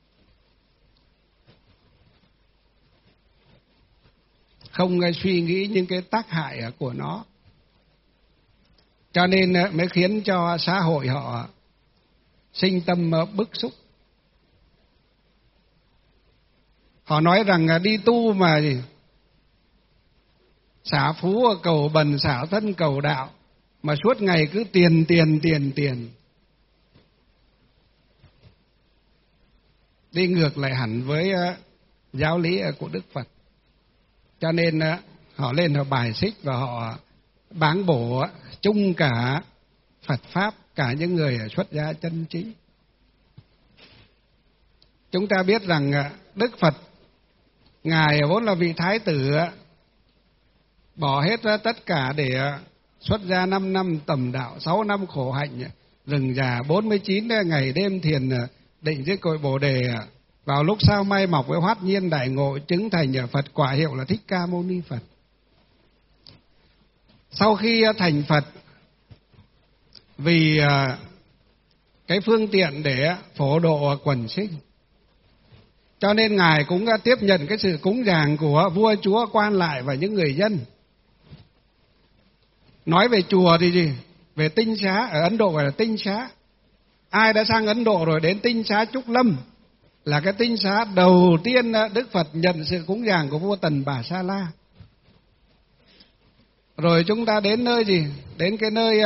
Không suy nghĩ những cái tác hại của nó, cho nên mới khiến cho xã hội họ sinh tâm bức xúc. Họ nói rằng đi tu mà gì? Xả phú cầu bần, xả thân cầu đạo, mà suốt ngày cứ tiền tiền tiền tiền, đi ngược lại hẳn với giáo lý của Đức Phật. Cho nên họ lên họ bài xích và họ báng bổ chung cả Phật Pháp, cả những người xuất gia chân chính. Chúng ta biết rằng Đức Phật, Ngài vốn là vị Thái tử, bỏ hết tất cả để xuất gia năm năm tầm đạo, sáu năm khổ hạnh, rừng già bốn mươi chín ngày đêm thiền định dưới cội Bồ Đề. Vào lúc sao may mọc với hoát nhiên đại ngộ, chứng thành Phật, quả hiệu là Thích Ca Mâu Ni Phật. Sau khi thành Phật, vì cái phương tiện để phổ độ quần sinh, cho nên Ngài cũng tiếp nhận cái sự cúng dường của vua chúa, quan lại và những người dân. Nói về chùa thì gì? Về tinh xá, ở Ấn Độ gọi là tinh xá. Ai đã sang Ấn Độ rồi đến tinh xá Trúc Lâm, là cái tinh xá đầu tiên Đức Phật nhận sự cúng dường của vua Tần Bà Sa La. Rồi chúng ta đến nơi gì? Đến cái nơi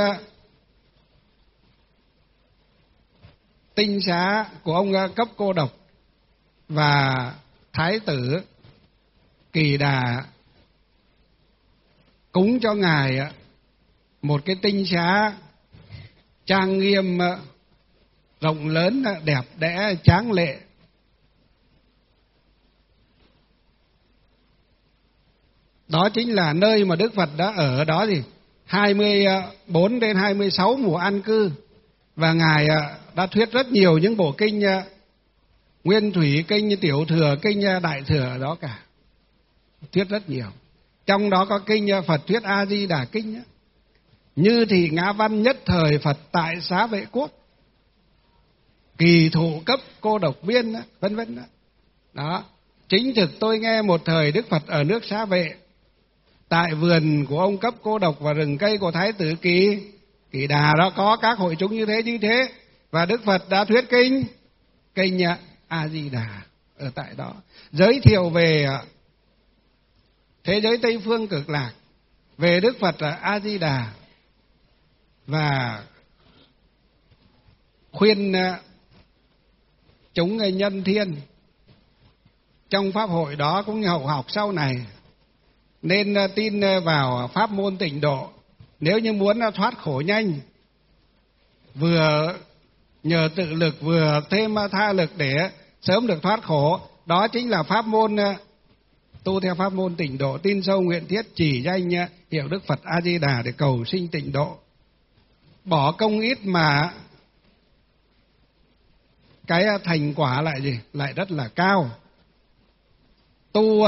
tinh xá của ông Cấp Cô Độc và Thái tử Kỳ Đà, cúng cho Ngài một cái tinh xá trang nghiêm, rộng lớn, đẹp đẽ, tráng lệ. Đó chính là nơi mà Đức Phật đã ở đó gì? hai mươi bốn đến hai mươi sáu mùa an cư. Và Ngài đã thuyết rất nhiều những bộ kinh Nguyên Thủy, kinh Tiểu Thừa, kinh Đại Thừa ở đó cả. Thuyết rất nhiều. Trong đó có kinh Phật thuyết A Di Đà Kinh. Như thị ngã văn nhất thời Phật tại Xá Vệ Quốc, kỳ thụ Cấp Cô Độc Viên, vân vân. Đó. Chính thực tôi nghe một thời Đức Phật ở nước Xá Vệ, tại vườn của ông Cấp Cô Độc và rừng cây của Thái tử Kỳ Kỳ Đà đó có các hội chúng như thế như thế, và Đức Phật đã thuyết kinh kinh A Di Đà ở tại đó, giới thiệu về thế giới Tây phương cực lạc, về Đức Phật A Di Đà, và khuyên chúng nhân thiên trong pháp hội đó cũng như hậu học sau này nên tin vào pháp môn tịnh độ, nếu như muốn thoát khổ nhanh, vừa nhờ tự lực vừa thêm tha lực để sớm được thoát khổ. Đó chính là pháp môn tu theo pháp môn tịnh độ, tin sâu nguyện thiết, chỉ danh hiệu Đức Phật A Di Đà để cầu sinh tịnh độ. Bỏ công ít mà cái thành quả lại gì? Lại rất là cao. Tu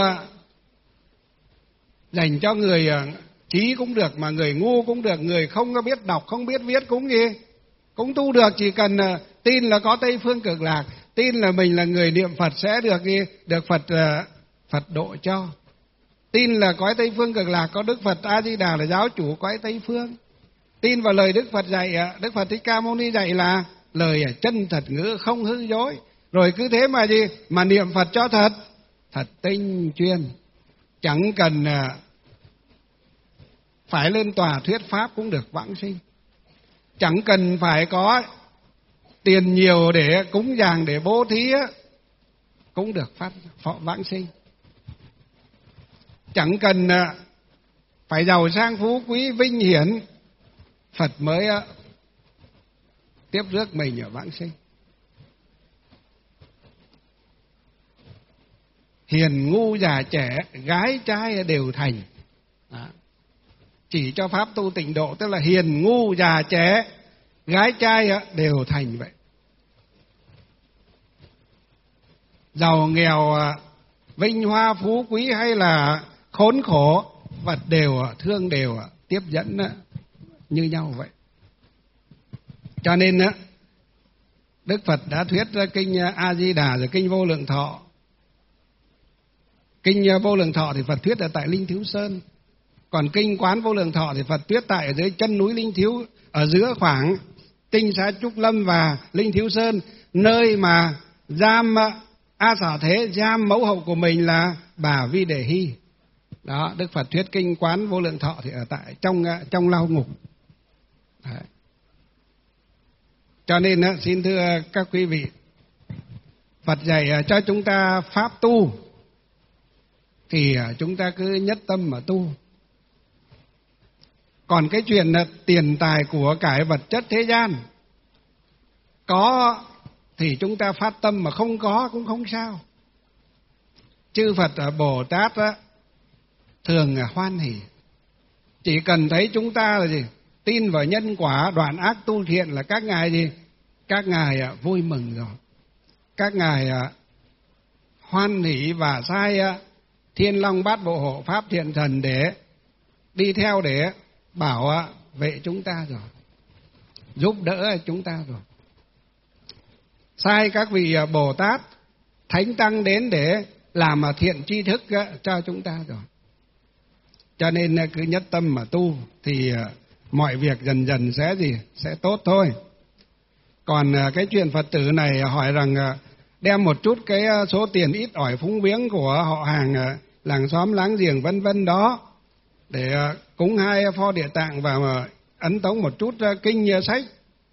dành cho người trí cũng được, mà người ngu cũng được, người không có biết đọc, không biết viết cũng gì cũng tu được, chỉ cần tin là có Tây phương cực lạc, tin là mình là người niệm Phật sẽ được gì? Được Phật Phật độ cho. Tin là cõi Tây phương cực lạc có Đức Phật A Di Đà là giáo chủ cõi Tây phương. Tin vào lời Đức Phật dạy, Đức Phật Thích Ca Mâu Ni dạy là lời chân thật ngữ không hư dối. Rồi cứ thế mà gì? Mà niệm Phật cho thật, thật tinh chuyên. Chẳng cần phải lên tòa thuyết pháp cũng được vãng sinh. Chẳng cần phải có tiền nhiều để cúng dường, để bố thí cũng được phát vãng sinh. chẳng cần phải giàu sang phú quý vinh hiển, Phật mới tiếp rước mình ở vãng sinh. Hiền ngu già trẻ, gái trai đều thành. Đó. Chỉ cho pháp tu tịnh độ, tức là hiền ngu già trẻ, gái trai đều thành vậy. Giàu nghèo, vinh hoa phú quý hay là khốn khổ, Phật đều thương, đều tiếp dẫn như nhau vậy. Cho nên Đức Phật đã thuyết ra kinh A Di Đà rồi kinh Vô Lượng Thọ. Kinh Vô Lượng Thọ thì Phật thuyết ở tại Linh Thiếu Sơn, còn kinh Quán Vô Lượng Thọ thì Phật thuyết tại ở dưới chân núi Linh Thiếu, ở giữa khoảng Tinh Xá Trúc Lâm và Linh Thiếu Sơn, nơi mà giam A Xà Thế, giam mẫu hậu của mình là bà Vi Đề Hy. Đó, Đức Phật thuyết kinh Quán Vô Lượng Thọ thì ở tại trong trong lao ngục. Đấy. Cho nên xin thưa các quý vị, Phật dạy cho chúng ta pháp tu thì chúng ta cứ nhất tâm mà tu. Còn cái chuyện là tiền tài của cải vật chất thế gian, có thì chúng ta phát tâm, mà không có cũng không sao. Chư Phật ở Bồ Tát á, thường là hoan hỷ. Chỉ cần thấy chúng ta là gì? Tin vào nhân quả, đoạn ác tu thiện là các ngài gì? Các ngài à, vui mừng rồi. Các ngài à, hoan hỷ và sai à, Thiên Long Bát Bộ Hộ Pháp Thiện Thần để đi theo để bảo à, vệ chúng ta rồi, giúp đỡ chúng ta rồi. Sai các vị à, Bồ Tát, Thánh Tăng đến để làm à, thiện tri thức à, cho chúng ta rồi. Cho nên à, cứ nhất tâm mà tu thì à, mọi việc dần dần sẽ gì? Sẽ tốt thôi. Còn à, cái chuyện Phật tử này hỏi rằng à, đem một chút cái số tiền ít ỏi phúng viếng của họ hàng, à, làng xóm láng giềng vân vân đó để à, cúng hai pho Địa Tạng và mà ấn tống một chút à, kinh à, sách.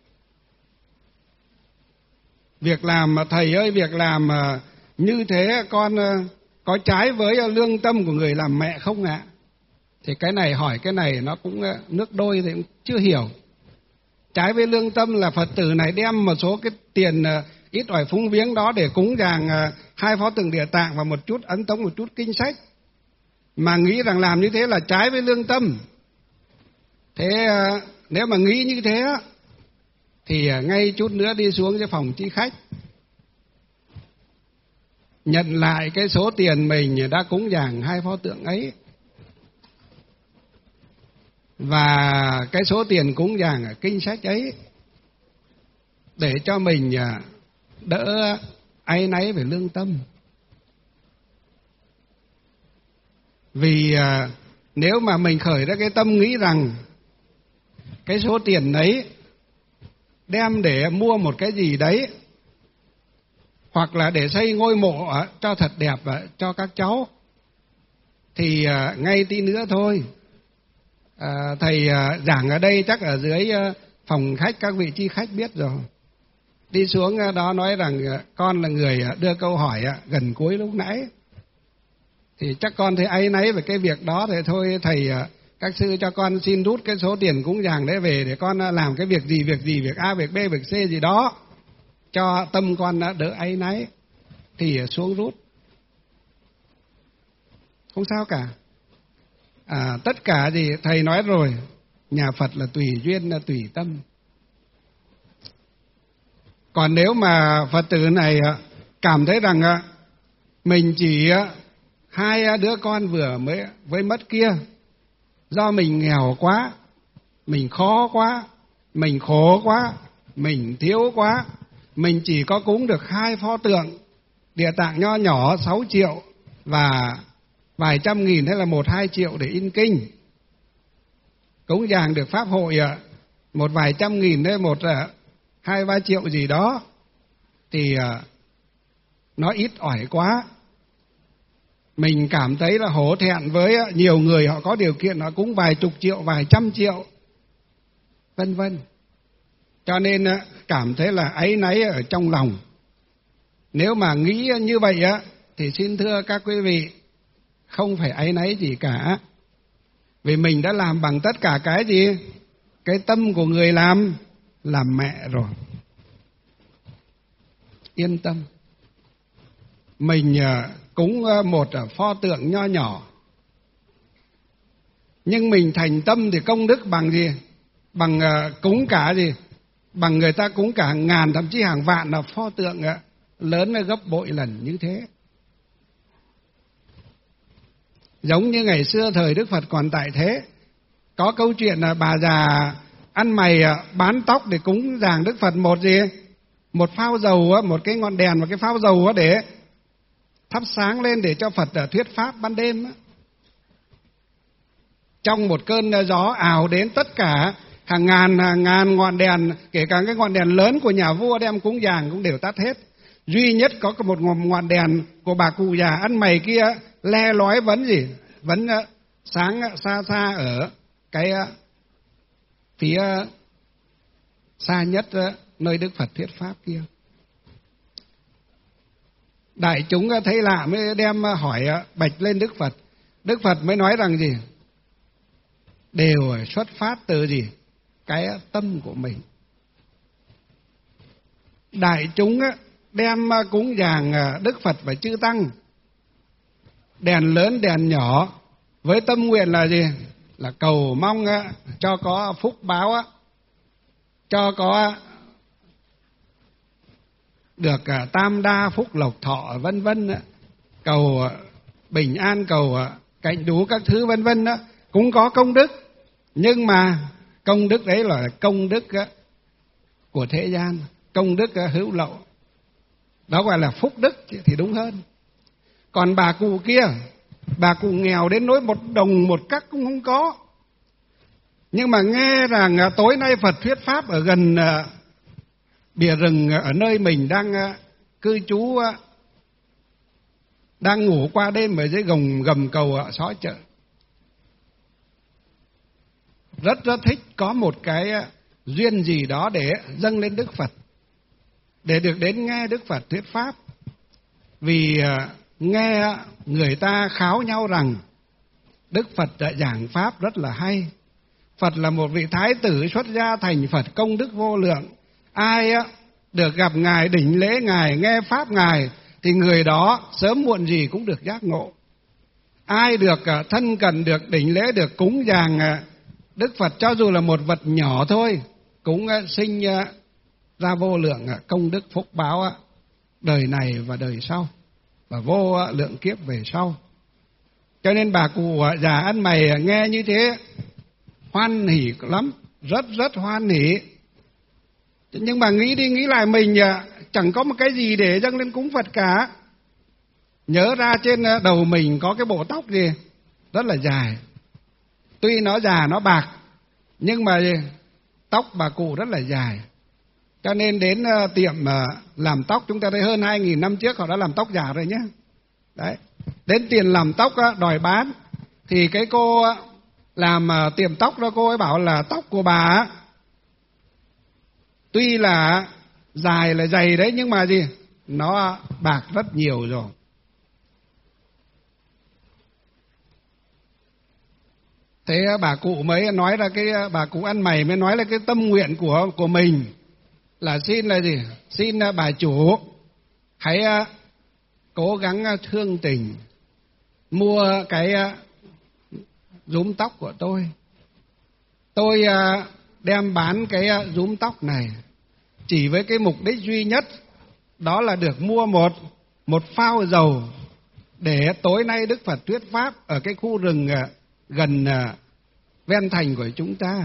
Việc làm mà thầy ơi, việc làm à, như thế con à, có trái với à, lương tâm của người làm mẹ không ạ? À? Thì cái này hỏi cái này nó cũng à, nước đôi thì cũng chưa hiểu. Trái với lương tâm là Phật tử này đem một số cái tiền à, ít ỏi phúng viếng đó để cúng dường à, hai pho tượng Địa Tạng và một chút ấn tống một chút kinh sách, mà nghĩ rằng làm như thế là trái với lương tâm. Thế à, nếu mà nghĩ như thế á, thì à, ngay chút nữa đi xuống cái phòng chi khách, nhận lại cái số tiền mình đã cúng dường hai pho tượng ấy, và cái số tiền cúng dường ở kinh sách ấy, để cho mình à, đỡ áy náy về lương tâm. Vì à, nếu mà mình khởi ra cái tâm nghĩ rằng cái số tiền đấy đem để mua một cái gì đấy, hoặc là để xây ngôi mộ cho thật đẹp cho các cháu, thì à, ngay tí nữa thôi, à, thầy à, giảng ở đây chắc ở dưới à, phòng khách các vị chi khách biết rồi. Đi xuống đó nói rằng con là người đưa câu hỏi gần cuối lúc nãy, thì chắc con thấy áy náy về cái việc đó, thì thôi thầy các sư cho con xin rút cái số tiền cúng dường đấy về để con làm cái việc gì việc gì, việc A việc B việc C gì đó cho tâm con đỡ áy náy, thì xuống rút không sao cả. À, tất cả gì thầy nói rồi, nhà Phật là tùy duyên là tùy tâm. Còn nếu mà Phật tử này cảm thấy rằng mình chỉ hai đứa con vừa mới với mất kia, do mình nghèo quá, mình khó quá, mình khổ quá, mình thiếu quá, mình chỉ có cúng được hai pho tượng Địa Tạng nho nhỏ sáu triệu và vài trăm nghìn hay là một hai triệu để in kinh, cúng dường được pháp hội một vài trăm nghìn hay một hai ba triệu gì đó, thì nó ít ỏi quá. Mình cảm thấy là hổ thẹn với nhiều người họ có điều kiện, họ cúng vài chục triệu, vài trăm triệu, vân vân. Cho nên cảm thấy là áy náy ở trong lòng. Nếu mà nghĩ như vậy á, thì xin thưa các quý vị, không phải áy náy gì cả. Vì mình đã làm bằng tất cả cái gì? Cái tâm của người làm, làm mẹ rồi. Yên tâm. Mình cúng một pho tượng nho nhỏ, nhưng mình thành tâm thì công đức bằng gì? Bằng cúng cả gì? Bằng người ta cúng cả ngàn, thậm chí hàng vạn là pho tượng lớn gấp bội lần như thế. Giống như ngày xưa thời Đức Phật còn tại thế, có câu chuyện là bà già ăn mày bán tóc để cúng dường Đức Phật một gì? Một phao dầu, một cái ngọn đèn và cái phao dầu để thắp sáng lên để cho Phật thuyết pháp ban đêm. Trong một cơn gió ào đến, tất cả hàng ngàn hàng ngàn ngọn đèn, kể cả cái ngọn đèn lớn của nhà vua đem cúng dường cũng đều tắt hết. Duy nhất có một ngọn đèn của bà cụ già ăn mày kia le lói vẫn gì? Vẫn sáng xa xa ở cái phía xa nhất nơi Đức Phật thuyết pháp kia. Đại chúng thấy lạ mới đem hỏi bạch lên Đức Phật. Đức Phật mới nói rằng gì? Đều xuất phát từ gì? Cái tâm của mình. Đại chúng đem cúng dường Đức Phật và chư Tăng, đèn lớn đèn nhỏ, với tâm nguyện là gì? Là cầu mong cho có phúc báo, cho có được tam đa phúc lộc thọ vân vân, cầu bình an, cầu cạnh đủ các thứ vân vân, cũng có công đức. Nhưng mà công đức đấy là công đức của thế gian, công đức hữu lậu, đó gọi là phúc đức thì đúng hơn. Còn bà cụ kia, bà cụ nghèo đến nỗi một đồng một cắc cũng không có, nhưng mà nghe rằng tối nay Phật thuyết pháp ở gần bìa rừng ở nơi mình đang cư trú, đang ngủ qua đêm ở dưới gầm gầm cầu xó chợ, rất rất thích có một cái duyên gì đó để dâng lên Đức Phật, để được đến nghe Đức Phật thuyết pháp. Vì nghe người ta kháo nhau rằng Đức Phật đã giảng pháp rất là hay. Phật là một vị thái tử xuất gia thành Phật, công đức vô lượng. Ai được gặp Ngài, đỉnh lễ Ngài, nghe pháp Ngài thì người đó sớm muộn gì cũng được giác ngộ. Ai được thân cận, được đỉnh lễ, được cúng dường Đức Phật, cho dù là một vật nhỏ thôi, cũng sinh ra vô lượng công đức phúc báo đời này và đời sau, và vô lượng kiếp về sau. Cho nên bà cụ già ăn mày nghe như thế hoan hỉ lắm, rất rất hoan hỉ. Nhưng mà nghĩ đi nghĩ lại, mình chẳng có một cái gì để dâng lên cúng Phật cả. Nhớ ra trên đầu mình có cái bộ tóc gì rất là dài, tuy nó già nó bạc, nhưng mà tóc bà cụ rất là dài. Cho nên đến tiệm làm tóc, chúng ta thấy hơn hai nghìn năm trước họ đã làm tóc giả rồi nhé. Đấy, đến tiền làm tóc đòi bán, thì cái cô làm tiệm tóc đó, cô ấy bảo là tóc của bà tuy là dài là dày đấy, nhưng mà gì? Nó bạc rất nhiều rồi. Thế bà cụ mới nói ra cái, bà cụ ăn mày mới nói là cái tâm nguyện của của mình là xin là gì? Xin bà chủ hãy cố gắng thương tình mua cái rúm tóc của tôi. Tôi đem bán cái rúm tóc này chỉ với cái mục đích duy nhất, đó là được mua một một phao dầu để tối nay Đức Phật thuyết pháp ở cái khu rừng gần ven thành của chúng ta.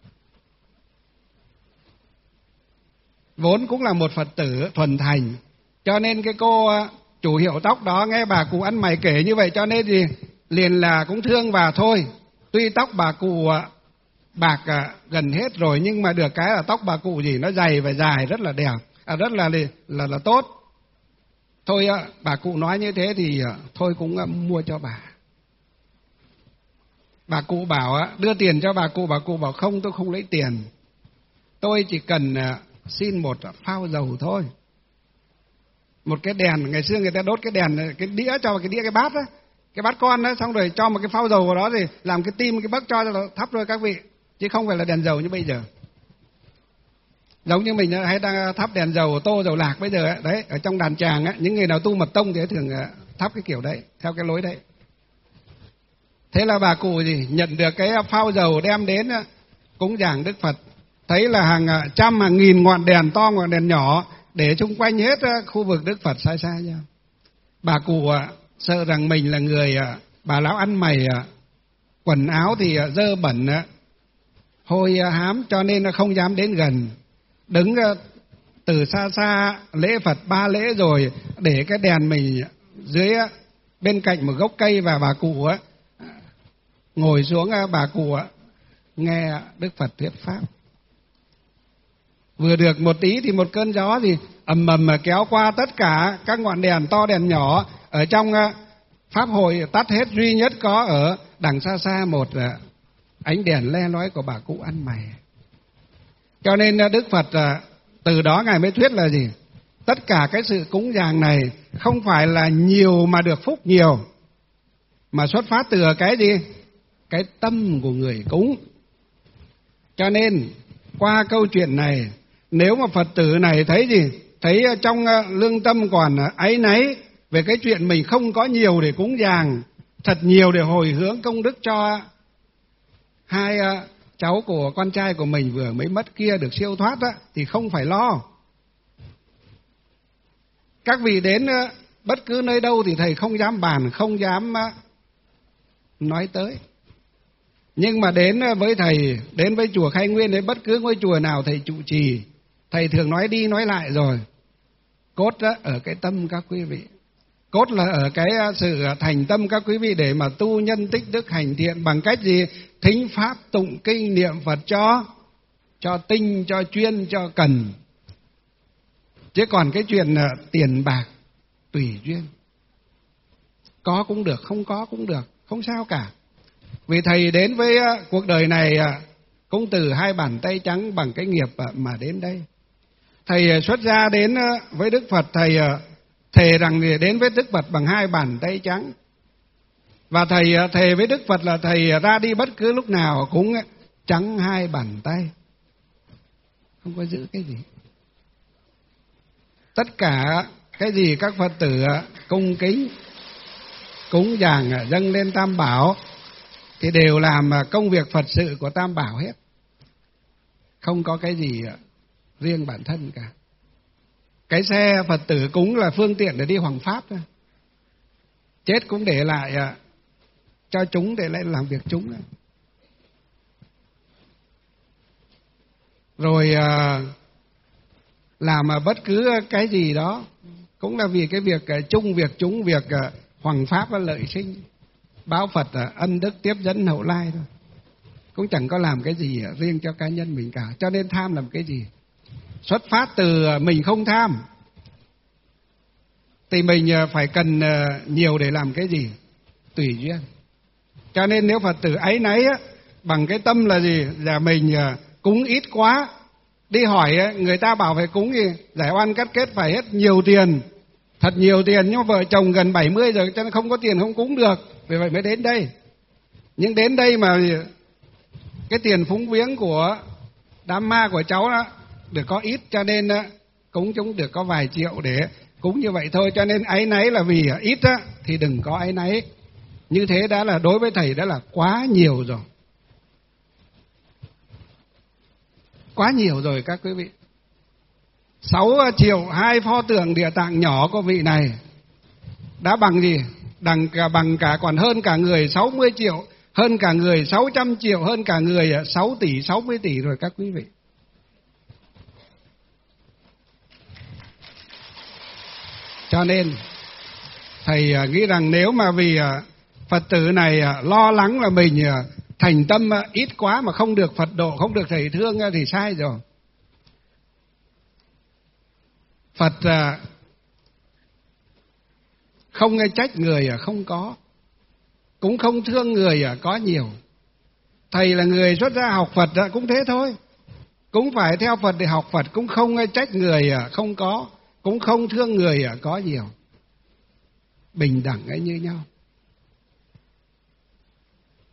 Vốn cũng là một Phật tử thuần thành, cho nên cái cô chủ hiệu tóc đó nghe bà cụ ăn mày kể như vậy, cho nên gì liền là cũng thương bà thôi. Tuy tóc bà cụ bạc gần hết rồi, nhưng mà được cái là tóc bà cụ gì nó dày và dài, rất là đẹp, à, rất là là là tốt. Thôi bà cụ nói như thế thì thôi cũng mua cho bà. Bà cụ bảo đưa tiền cho bà cụ, bà cụ bảo không, tôi không lấy tiền, tôi chỉ cần xin một phao dầu thôi, một cái đèn. Ngày xưa người ta đốt cái đèn, cái đĩa cho vào cái đĩa, cái bát đó, cái bát con đó, xong rồi cho một cái phao dầu vào đó thì làm cái tim cái bấc cho là thắp rồi các vị, chứ không phải là đèn dầu như bây giờ. Giống như mình hay đang thắp đèn dầu tô dầu lạc bây giờ ấy. Đấy, ở trong đàn tràng ấy, những người nào tu mật tông thì thường thắp cái kiểu đấy, theo cái lối đấy. Thế là bà cụ gì nhận được cái phao dầu đem đến cúng dường Đức Phật, thấy là hàng trăm hàng nghìn ngọn đèn to ngọn đèn nhỏ để chung quanh hết khu vực Đức Phật xa xa nhau. Bà cụ sợ rằng mình là người bà lão ăn mày, quần áo thì dơ bẩn hôi hám, cho nên không dám đến gần, đứng từ xa xa lễ Phật ba lễ rồi để cái đèn mình dưới bên cạnh một gốc cây, và bà cụ ngồi xuống, bà cụ nghe Đức Phật thuyết pháp. Vừa được một tí thì một cơn gió gì ầm ầm mà kéo qua, tất cả các ngọn đèn to đèn nhỏ ở trong pháp hội tắt hết, duy nhất có ở đằng xa xa một ánh đèn le lói của bà cụ ăn mày. Cho nên Đức Phật từ đó Ngài mới thuyết là gì? Tất cả cái sự cúng dường này không phải là nhiều mà được phúc nhiều, mà xuất phát từ cái gì? Cái tâm của người cúng. Cho nên qua câu chuyện này, nếu mà Phật tử này thấy gì? Thấy trong lương tâm còn áy náy về cái chuyện mình không có nhiều để cúng dường, thật nhiều để hồi hướng công đức cho hai cháu của con trai của mình vừa mới mất kia được siêu thoát á, thì không phải lo. Các vị đến bất cứ nơi đâu thì thầy không dám bàn, không dám nói tới. Nhưng mà đến với thầy, đến với chùa Khai Nguyên, đến bất cứ ngôi chùa nào thầy trụ trì, thầy thường nói đi nói lại rồi. Cốt ở cái tâm các quý vị. Cốt là ở cái sự thành tâm các quý vị để mà tu nhân tích đức hành thiện bằng cách gì? Thính pháp tụng kinh niệm Phật cho cho tinh, cho chuyên, cho cần. Chứ còn cái chuyện tiền bạc tùy duyên. Có cũng được, không có cũng được, không sao cả. Vì thầy đến với cuộc đời này cũng từ hai bàn tay trắng bằng cái nghiệp mà đến đây. Thầy xuất gia đến với Đức Phật, thầy thề rằng đến với Đức Phật bằng hai bàn tay trắng. Và thầy thề với Đức Phật là thầy ra đi bất cứ lúc nào cũng trắng hai bàn tay, không có giữ cái gì. Tất cả cái gì các Phật tử cung kính cúng dường dâng lên Tam Bảo thì đều làm công việc Phật sự của Tam Bảo hết, không có cái gì riêng bản thân cả. Cái xe Phật tử cúng là phương tiện để đi hoằng pháp thôi, chết cũng để lại cho chúng để lại làm việc chúng. Rồi làm bất cứ cái gì đó cũng là vì cái việc chung, việc chúng, việc hoằng pháp và lợi sinh, báo Phật ân đức tiếp dẫn hậu lai thôi, cũng chẳng có làm cái gì riêng cho cá nhân mình cả. Cho nên tham làm cái gì? Xuất phát từ mình không tham thì mình phải cần nhiều để làm cái gì? Tùy duyên. Cho nên nếu Phật tử áy náy bằng cái tâm là gì? Là mình cúng ít quá, đi hỏi người ta bảo phải cúng gì? Giải oan cắt kết phải hết nhiều tiền, thật nhiều tiền, nhưng mà vợ chồng gần bảy mươi rồi cho nên không có tiền không cúng được, vì vậy mới đến đây. Nhưng đến đây mà cái tiền phúng viếng của đám ma của cháu đó được có ít, cho nên cúng chúng được có vài triệu để cúng như vậy thôi. Cho nên áy náy là vì ít á, thì đừng có áy náy. Như thế đã là đối với thầy đã là quá nhiều rồi. Quá nhiều rồi các quý vị. Sáu triệu hai pho tượng Địa Tạng nhỏ của vị này đã bằng gì? Đằng cả bằng cả còn hơn cả người sáu mươi triệu, hơn cả người sáu trăm triệu, hơn cả người sáu tỷ, sáu mươi tỷ rồi các quý vị. Cho nên thầy nghĩ rằng nếu mà vì Phật tử này lo lắng là mình thành tâm ít quá mà không được Phật độ, không được thầy thương thì sai rồi. Phật không trách người không có, cũng không thương người có nhiều. Thầy là người xuất gia học Phật cũng thế thôi, cũng phải theo Phật để học Phật, cũng không trách người không có, cũng không thương người có nhiều, bình đẳng ấy như nhau.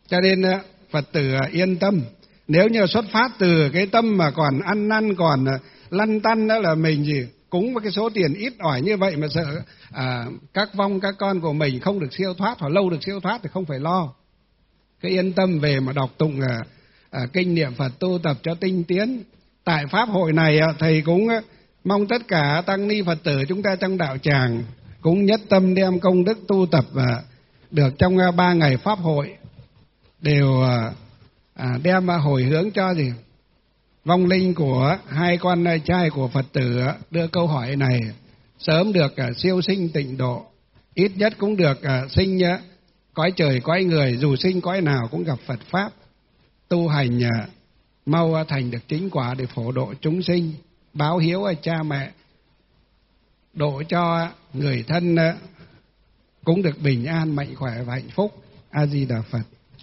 Cho nên Phật tử yên tâm. Nếu như xuất phát từ cái tâm mà còn ăn năn, còn lăn tăn đó là mình gì cúng với cái số tiền ít ỏi như vậy mà sợ à, các vong các con của mình không được siêu thoát hoặc lâu được siêu thoát thì không phải lo. Cứ yên tâm về mà đọc tụng à, à, kinh niệm Phật, tu tập cho tinh tiến. Tại pháp hội này thầy cũng mong tất cả tăng ni Phật tử chúng ta trong đạo tràng cũng nhất tâm đem công đức tu tập à, được trong ba ngày pháp hội đều à, đem hồi hướng cho gì vong linh của hai con trai của Phật tử đưa câu hỏi này sớm được à, siêu sinh tịnh độ, ít nhất cũng được à, sinh à, cõi trời cõi người, dù sinh cõi nào cũng gặp Phật pháp, tu hành à, mau thành được chính quả để phổ độ chúng sinh, báo hiếu cha mẹ, độ cho người thân à, cũng được bình an, mạnh khỏe và hạnh phúc. A Di Đà Phật.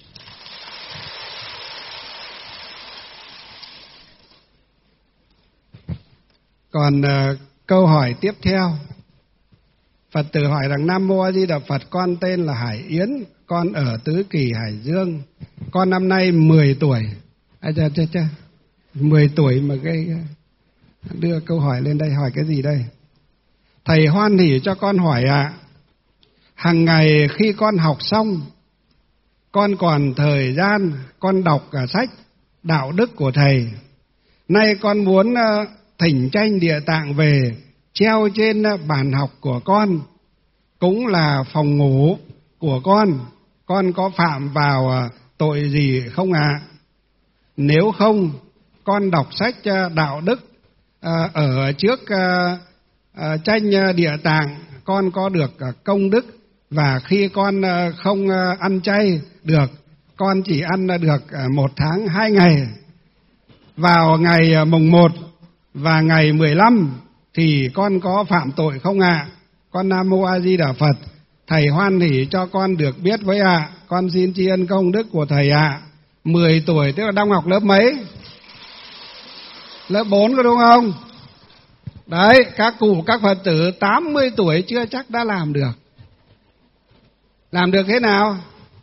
Còn uh, câu hỏi tiếp theo, Phật tử hỏi rằng: Nam Mô A Di Đà Phật, con tên là Hải Yến, con ở Tứ Kỳ, Hải Dương, con năm nay mười tuổi. À, chà, chà, chà. mười tuổi mà cái đưa câu hỏi lên đây, hỏi cái gì đây? Thầy hoan hỉ cho con hỏi ạ. À, hàng ngày khi con học xong, con còn thời gian con đọc cả sách đạo đức của thầy. Nay con muốn uh, thỉnh tranh Địa Tạng về treo trên bàn học của con, cũng là phòng ngủ của con. Con có phạm vào tội gì không ạ? À? Nếu không, con đọc sách đạo đức ở trước tranh Địa Tạng, con có được công đức. Và khi con không ăn chay được, con chỉ ăn được một tháng hai ngày. Vào ngày mùng một và ngày mười lăm thì con có phạm tội không ạ? À? Con Nam Mô A Di Đà Phật. Thầy hoan hỉ cho con được biết với ạ. À. Con xin tri ân công đức của thầy ạ. À. mười tuổi tức là đang học lớp mấy? Lớp bốn có đúng không? Đấy, các cụ các Phật tử tám mươi tuổi chưa chắc đã làm được. Làm được thế nào?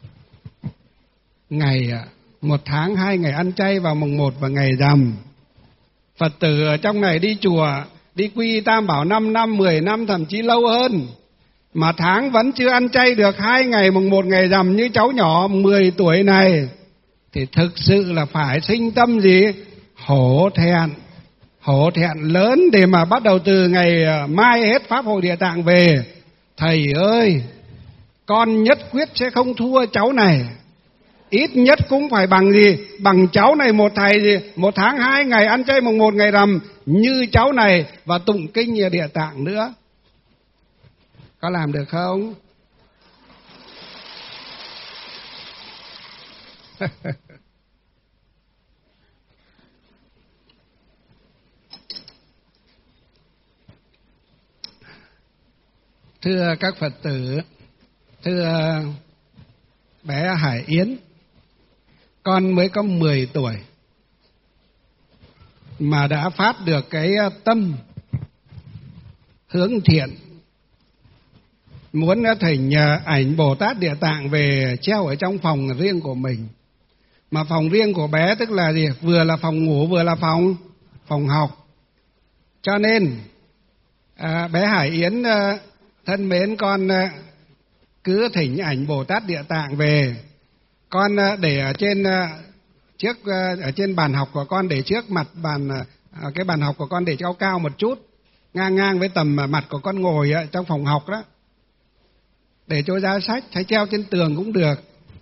Ngày một tháng hai ngày ăn chay vào mùng một và ngày rằm. Phật tử ở trong này đi chùa, đi quy Tam Bảo năm năm, mười năm, thậm chí lâu hơn, mà tháng vẫn chưa ăn chay được hai ngày mùng một ngày rằm như cháu nhỏ mười tuổi này, thì thực sự là phải sinh tâm gì? Hổ thẹn. Hổ thẹn lớn để mà bắt đầu từ ngày mai hết Pháp hội Địa Tạng về. Thầy ơi, con nhất quyết sẽ không thua cháu này. Ít nhất cũng phải bằng gì? Bằng cháu này một thầy gì? Một tháng hai ngày ăn chay mùng một ngày rằm như cháu này, và tụng kinh Địa Tạng nữa. Có làm được không? Thưa các Phật tử, thưa bé Hải Yến, con mới có mười tuổi mà đã phát được cái tâm hướng thiện, muốn thỉnh ảnh Bồ Tát Địa Tạng về treo ở trong phòng riêng của mình. Mà phòng riêng của bé tức là gì? Vừa là phòng ngủ vừa là phòng phòng học. Cho nên à, bé Hải Yến à, thân mến, con à, cứ thỉnh ảnh Bồ Tát Địa Tạng về, con à, để ở trên à, trước à, ở trên bàn học của con, để trước mặt bàn à, cái bàn học của con để cao cao một chút, ngang ngang với tầm mặt của con ngồi à, trong phòng học đó, để cho giá sách, hay treo trên tường cũng được.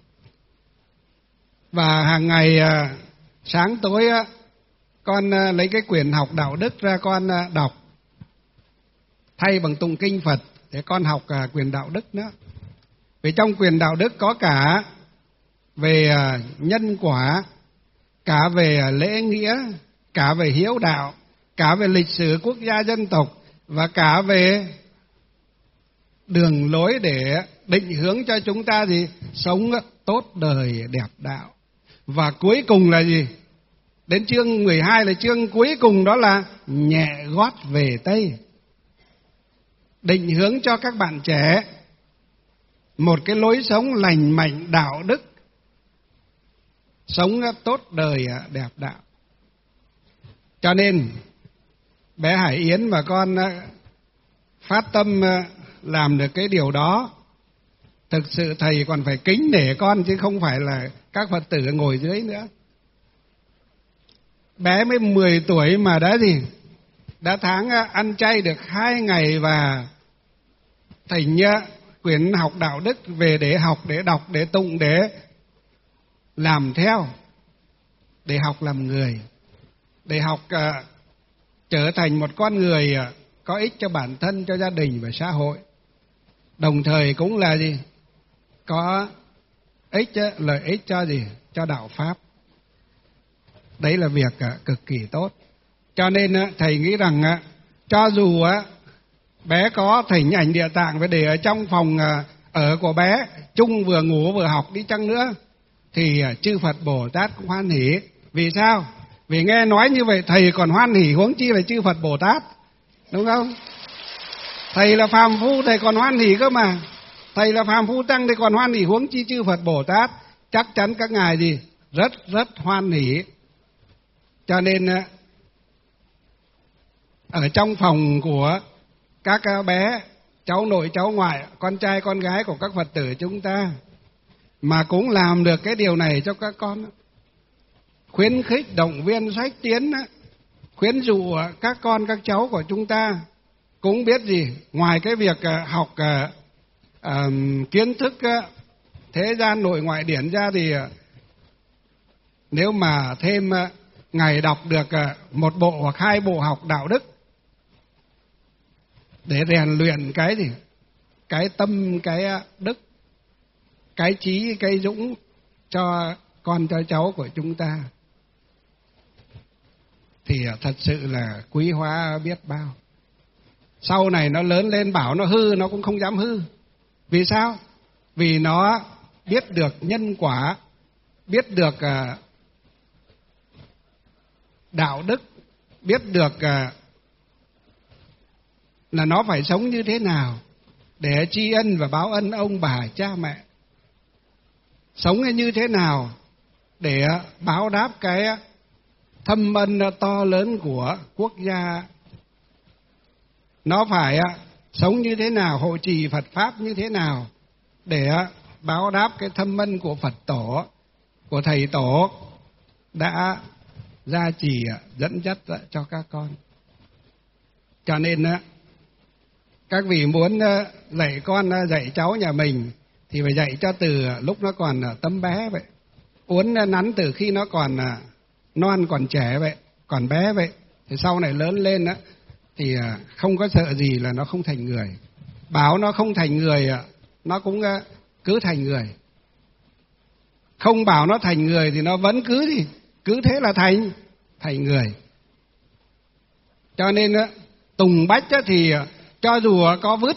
Và hàng ngày à, sáng tối à, con à, lấy cái quyển học đạo đức ra con à, đọc, thay bằng tụng kinh Phật để con học à, quyền đạo đức nữa. Vì trong quyền đạo đức có cả về à, nhân quả, cả về à, lễ nghĩa, cả về hiếu đạo, cả về lịch sử quốc gia dân tộc, và cả về đường lối để định hướng cho chúng ta gì? Sống tốt đời đẹp đạo. Và cuối cùng là gì? Đến chương mười hai là chương cuối cùng, đó là nhẹ gót về Tây. Định hướng cho các bạn trẻ một cái lối sống lành mạnh đạo đức, sống tốt đời đẹp đạo. Cho nên bé Hải Yến mà con phát tâm làm được cái điều đó, thực sự thầy còn phải kính nể con chứ không phải là các Phật tử ngồi dưới nữa. Bé mới mười tuổi mà đã gì? Đã tháng ăn chay được hai ngày và thỉnh quyển học đạo đức về để học, để đọc, để tụng, để làm theo, để học làm người, để học uh, trở thành một con người uh, có ích cho bản thân, cho gia đình và xã hội. Đồng thời cũng là gì? Có ích, uh, lợi ích cho gì? Cho đạo Pháp. Đấy là việc uh, cực kỳ tốt. Cho nên uh, thầy nghĩ rằng uh, cho dù uh, bé có thỉnh ảnh Địa Tạng và để ở trong phòng uh, ở của bé, chung vừa ngủ vừa học đi chăng nữa, thì uh, chư Phật Bồ Tát cũng hoan hỉ. Vì sao? Vì nghe nói như vậy thầy còn hoan hỉ, huống chi là chư Phật Bồ Tát, đúng không? Thầy là phàm phu thầy còn hoan hỉ cơ mà. Thầy là phàm phu tăng thì còn hoan hỉ, huống chi chư Phật Bồ Tát. Chắc chắn các ngài gì? Rất rất hoan hỉ. Cho nên ở trong phòng của các bé, cháu nội cháu ngoại, con trai con gái của các Phật tử chúng ta mà cũng làm được cái điều này cho các con, khuyến khích động viên sách tiến, khuyến dụ các con các cháu của chúng ta cũng biết gì, ngoài cái việc học uh, kiến thức thế gian nội ngoại điển ra thì nếu mà thêm ngày đọc được một bộ hoặc hai bộ học đạo đức để rèn luyện cái gì, cái tâm, cái đức, cái trí, cái dũng cho con cho cháu của chúng ta, thì thật sự là quý hóa biết bao. Sau này nó lớn lên bảo nó hư nó cũng không dám hư. Vì sao? Vì nó biết được nhân quả, biết được uh, đạo đức, biết được uh, là nó phải sống như thế nào để tri ân và báo ân ông bà cha mẹ, sống như thế nào để báo đáp cái thâm ân to lớn của quốc gia. Nó phải sống như thế nào, hộ trì Phật Pháp như thế nào để báo đáp cái thâm ân của Phật Tổ, của Thầy Tổ đã gia trì dẫn dắt cho các con. Cho nên các vị muốn dạy con, dạy cháu nhà mình thì phải dạy cho từ lúc nó còn tấm bé vậy, uốn nắn từ khi nó còn non, còn trẻ vậy, còn bé vậy, thì sau này lớn lên á thì không có sợ gì là nó không thành người. Bảo nó không thành người, nó cũng cứ thành người. Không bảo nó thành người thì nó vẫn cứ gì, cứ thế là thành thành người. Cho nên tùng bách thì cho dù có vứt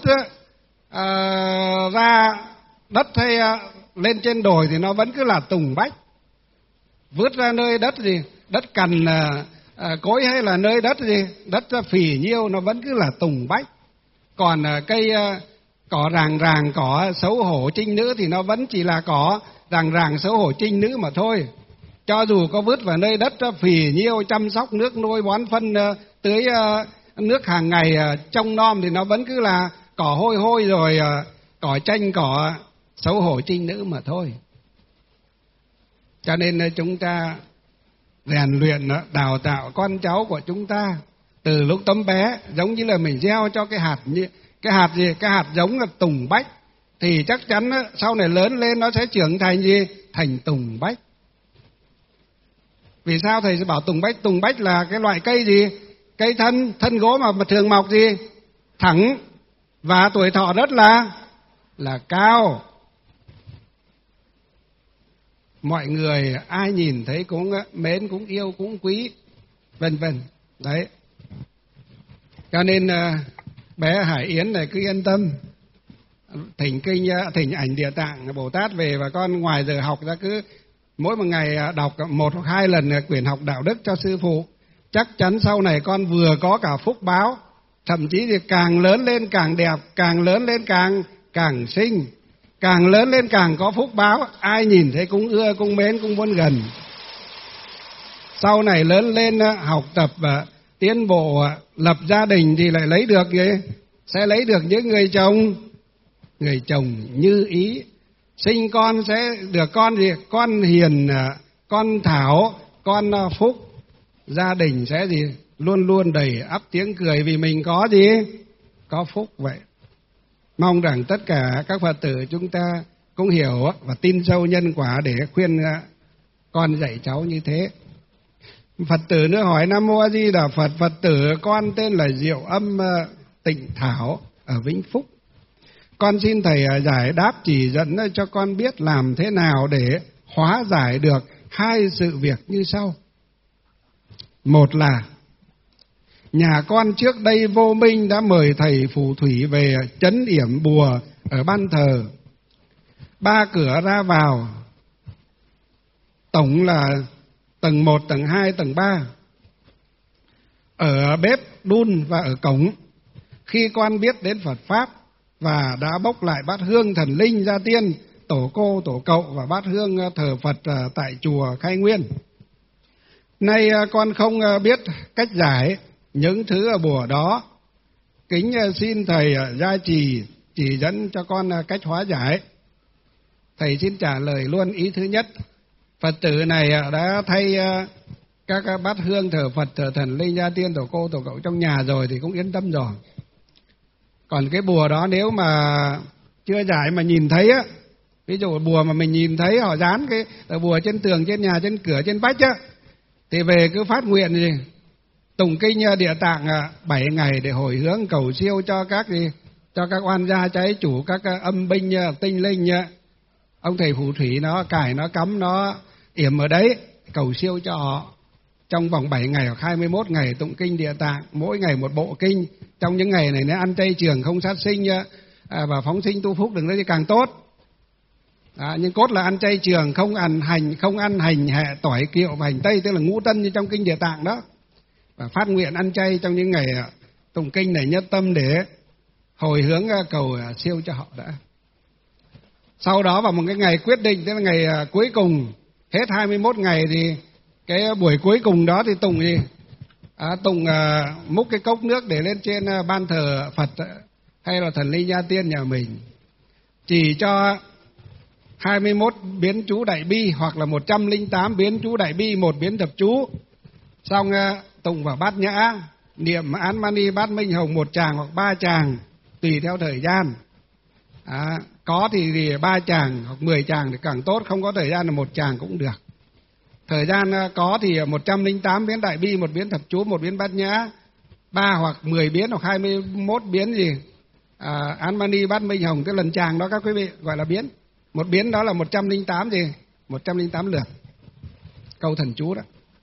ra đất hay lên trên đồi thì nó vẫn cứ là tùng bách. Vứt ra nơi đất gì, đất cằn À, cối hay là nơi đất gì, đất phì nhiêu nó vẫn cứ là tùng bách. Còn à, cây à, cỏ ràng ràng, cỏ xấu hổ trinh nữ thì nó vẫn chỉ là cỏ ràng ràng xấu hổ trinh nữ mà thôi. Cho dù có vứt vào nơi đất phì nhiêu, chăm sóc nước nuôi bón phân à, tưới à, nước hàng ngày à, trông nom thì nó vẫn cứ là cỏ hôi hôi rồi à, cỏ chanh, cỏ xấu hổ trinh nữ mà thôi. Cho nên à, chúng ta rèn luyện, đào tạo con cháu của chúng ta từ lúc tấm bé, giống như là mình gieo cho cái hạt cái hạt gì, cái hạt giống là tùng bách, thì chắc chắn sau này lớn lên nó sẽ trưởng thành gì, thành tùng bách. Vì sao thầy sẽ bảo tùng bách? Tùng bách là cái loại cây gì, cây thân thân gỗ mà thường mọc gì, thẳng và tuổi thọ rất là là cao. Mọi người ai nhìn thấy cũng mến, cũng yêu, cũng quý, vân vân. Đấy. Cho nên bé Hải Yến này cứ yên tâm, thỉnh kinh, thỉnh ảnh Địa Tạng Bồ Tát về, và con ngoài giờ học ra cứ mỗi một ngày đọc một hoặc hai lần quyển học đạo đức cho sư phụ. Chắc chắn sau này con vừa có cả phúc báo, thậm chí thì càng lớn lên càng đẹp, càng lớn lên càng càng xinh, càng lớn lên càng có phúc báo, ai nhìn thấy cũng ưa, cũng mến, cũng muốn gần. sau này lớn lên học tập tiến bộ lập gia đình thì lại lấy được gì? Sẽ lấy được những người chồng, người chồng như ý. Sinh con sẽ được con gì? Con hiền, con thảo, con phúc. Gia đình sẽ gì? Luôn luôn đầy ắp tiếng cười vì mình có gì? Có phúc vậy. Mong rằng tất cả các Phật tử chúng ta cũng hiểu và tin sâu nhân quả để khuyên con dạy cháu như thế. Phật tử nữa hỏi: Nam Mô A Di Đà Phật, Phật tử con tên là Diệu Âm Tịnh Thảo ở Vĩnh Phúc. Con xin Thầy giải đáp chỉ dẫn cho con biết làm thế nào để hóa giải được hai sự việc như sau. Một là nhà con trước đây vô minh đã mời thầy phù thủy về trấn yểm bùa ở ban thờ. Ba cửa ra vào, tổng là tầng một, tầng hai, tầng ba. Ở bếp đun và ở cổng. Khi con biết đến Phật Pháp và đã bốc lại bát hương thần linh gia tiên, tổ cô, tổ cậu và bát hương thờ Phật tại chùa Khai Nguyên. Nay con không biết cách giải những thứ ở bùa đó. Kính xin Thầy gia trì chỉ dẫn cho con cách hóa giải. Thầy xin trả lời luôn ý thứ nhất. Phật tử này đã thay các bát hương thờ Phật, thờ thần linh gia tiên, tổ cô, tổ cậu trong nhà rồi thì cũng yên tâm rồi. Còn cái bùa đó nếu mà chưa giải mà nhìn thấy á, ví dụ bùa mà mình nhìn thấy họ dán cái tờ bùa trên tường, trên nhà, trên cửa, trên vách á, thì về cứ phát nguyện gì tụng kinh Địa Tạng bảy ngày để hồi hướng cầu siêu cho các gì, cho các oan gia trái chủ, các âm binh tinh linh, ông thầy phù thủy nó cài nó cắm nó yểm ở đấy, cầu siêu cho họ trong vòng bảy ngày hoặc hai mươi mốt ngày tụng kinh Địa Tạng, mỗi ngày một bộ kinh. Trong những ngày này nếu ăn chay trường, không sát sinh à, và phóng sinh tu phúc đừng nói thì càng tốt. À, nhưng cốt là ăn chay trường, không ăn hành, không ăn hành hệ tỏi kiệu và hành tây, tức là ngũ tân như trong kinh Địa Tạng đó. Và phát nguyện ăn chay trong những ngày tụng kinh này nhất tâm để hồi hướng cầu siêu cho họ đã. Sau đó vào một cái ngày quyết định, tức là ngày cuối cùng, hết hai mươi mốt ngày thì cái buổi cuối cùng đó thì tụng gì? À, tụng à, múc cái cốc nước để lên trên à, ban thờ Phật hay là thần linh gia tiên nhà mình. Chỉ cho hai mươi mốt biến chú đại bi hoặc là một trăm lẻ tám biến chú đại bi, một biến thập chú. Xong à, tụng vào bát nhã, niệm án mani bát minh hồng một tràng hoặc ba tràng tùy theo thời gian. À, có thì, thì ba tràng hoặc mười tràng thì càng tốt, không có thời gian là một tràng cũng được. Thời gian có thì một trăm lẻ tám biến đại bi, một biến thập chú, một biến bát nhã, ba hoặc mười biến hoặc hai mươi mốt biến gì à, án mani bát minh hồng, cái lần tràng đó các quý vị gọi là biến. Một biến đó là một trăm lẻ tám gì? một trăm lẻ tám lượt câu thần chú đó.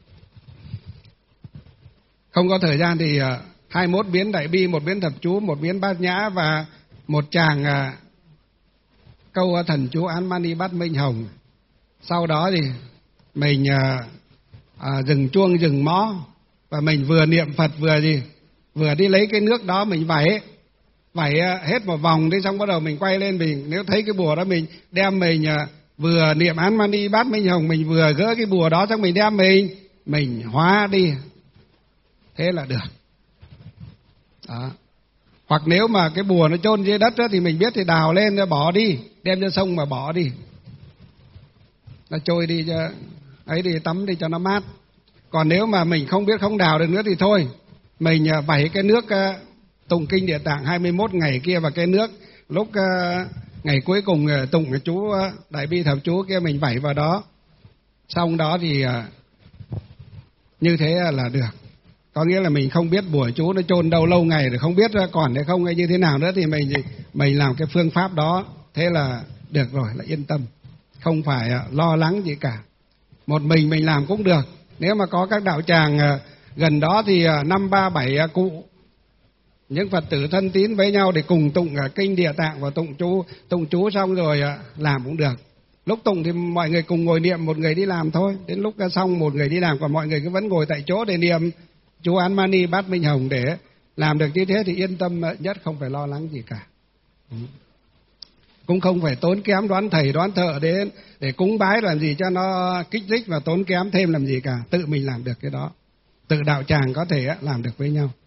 Không có thời gian thì hai mươi mốt biến đại bi, một biến thập chú, một biến bát nhã và một tràng à, câu thần chú án mani bát minh hồng. Sau đó thì mình à, à, dừng chuông, dừng mõ và mình vừa niệm Phật vừa gì vừa đi lấy cái nước đó mình vẩy vẩy à, hết một vòng đi, xong bắt đầu mình quay lên, mình nếu thấy cái bùa đó mình đem mình à, vừa niệm án mani bát minh hồng, mình vừa gỡ cái bùa đó xong mình đem mình mình hóa đi, thế là được đó. Hoặc nếu mà cái bùa nó chôn dưới đất đó, thì mình biết thì đào lên bỏ đi, đem ra sông mà bỏ đi, nó trôi đi cho ấy đi, tắm đi cho nó mát. Còn nếu mà mình không biết, không đào được nữa thì thôi, mình vẩy cái nước uh, tụng kinh Địa Tạng hai mươi mốt ngày kia, và cái nước lúc uh, ngày cuối cùng uh, tụng cái chú uh, đại bi thập chú kia mình vẩy vào đó, xong đó thì uh, như thế là được. Có nghĩa là mình không biết bùa chú nó chôn đâu lâu ngày rồi không biết còn hay không hay như thế nào nữa, thì mình mình làm cái phương pháp đó, thế là được rồi, là yên tâm, không phải lo lắng gì cả. Một mình mình làm cũng được. Nếu mà có các đạo tràng gần đó thì năm ba bảy cụ, những Phật tử thân tín với nhau để cùng tụng kinh Địa Tạng và tụng chú tụng chú xong rồi làm cũng được. Lúc tụng thì mọi người cùng ngồi niệm, một người đi làm thôi. Đến lúc xong một người đi làm, còn mọi người cứ vẫn ngồi tại chỗ để niệm chú án mani bát minh hồng. Để làm được như thế thì yên tâm nhất, không phải lo lắng gì cả. cũng không phải tốn kém đoán thầy đoán thợ đến để cúng bái làm gì cho nó kích thích và tốn kém thêm làm gì cả, tự mình làm được cái đó, tự đạo tràng có thể làm được với nhau.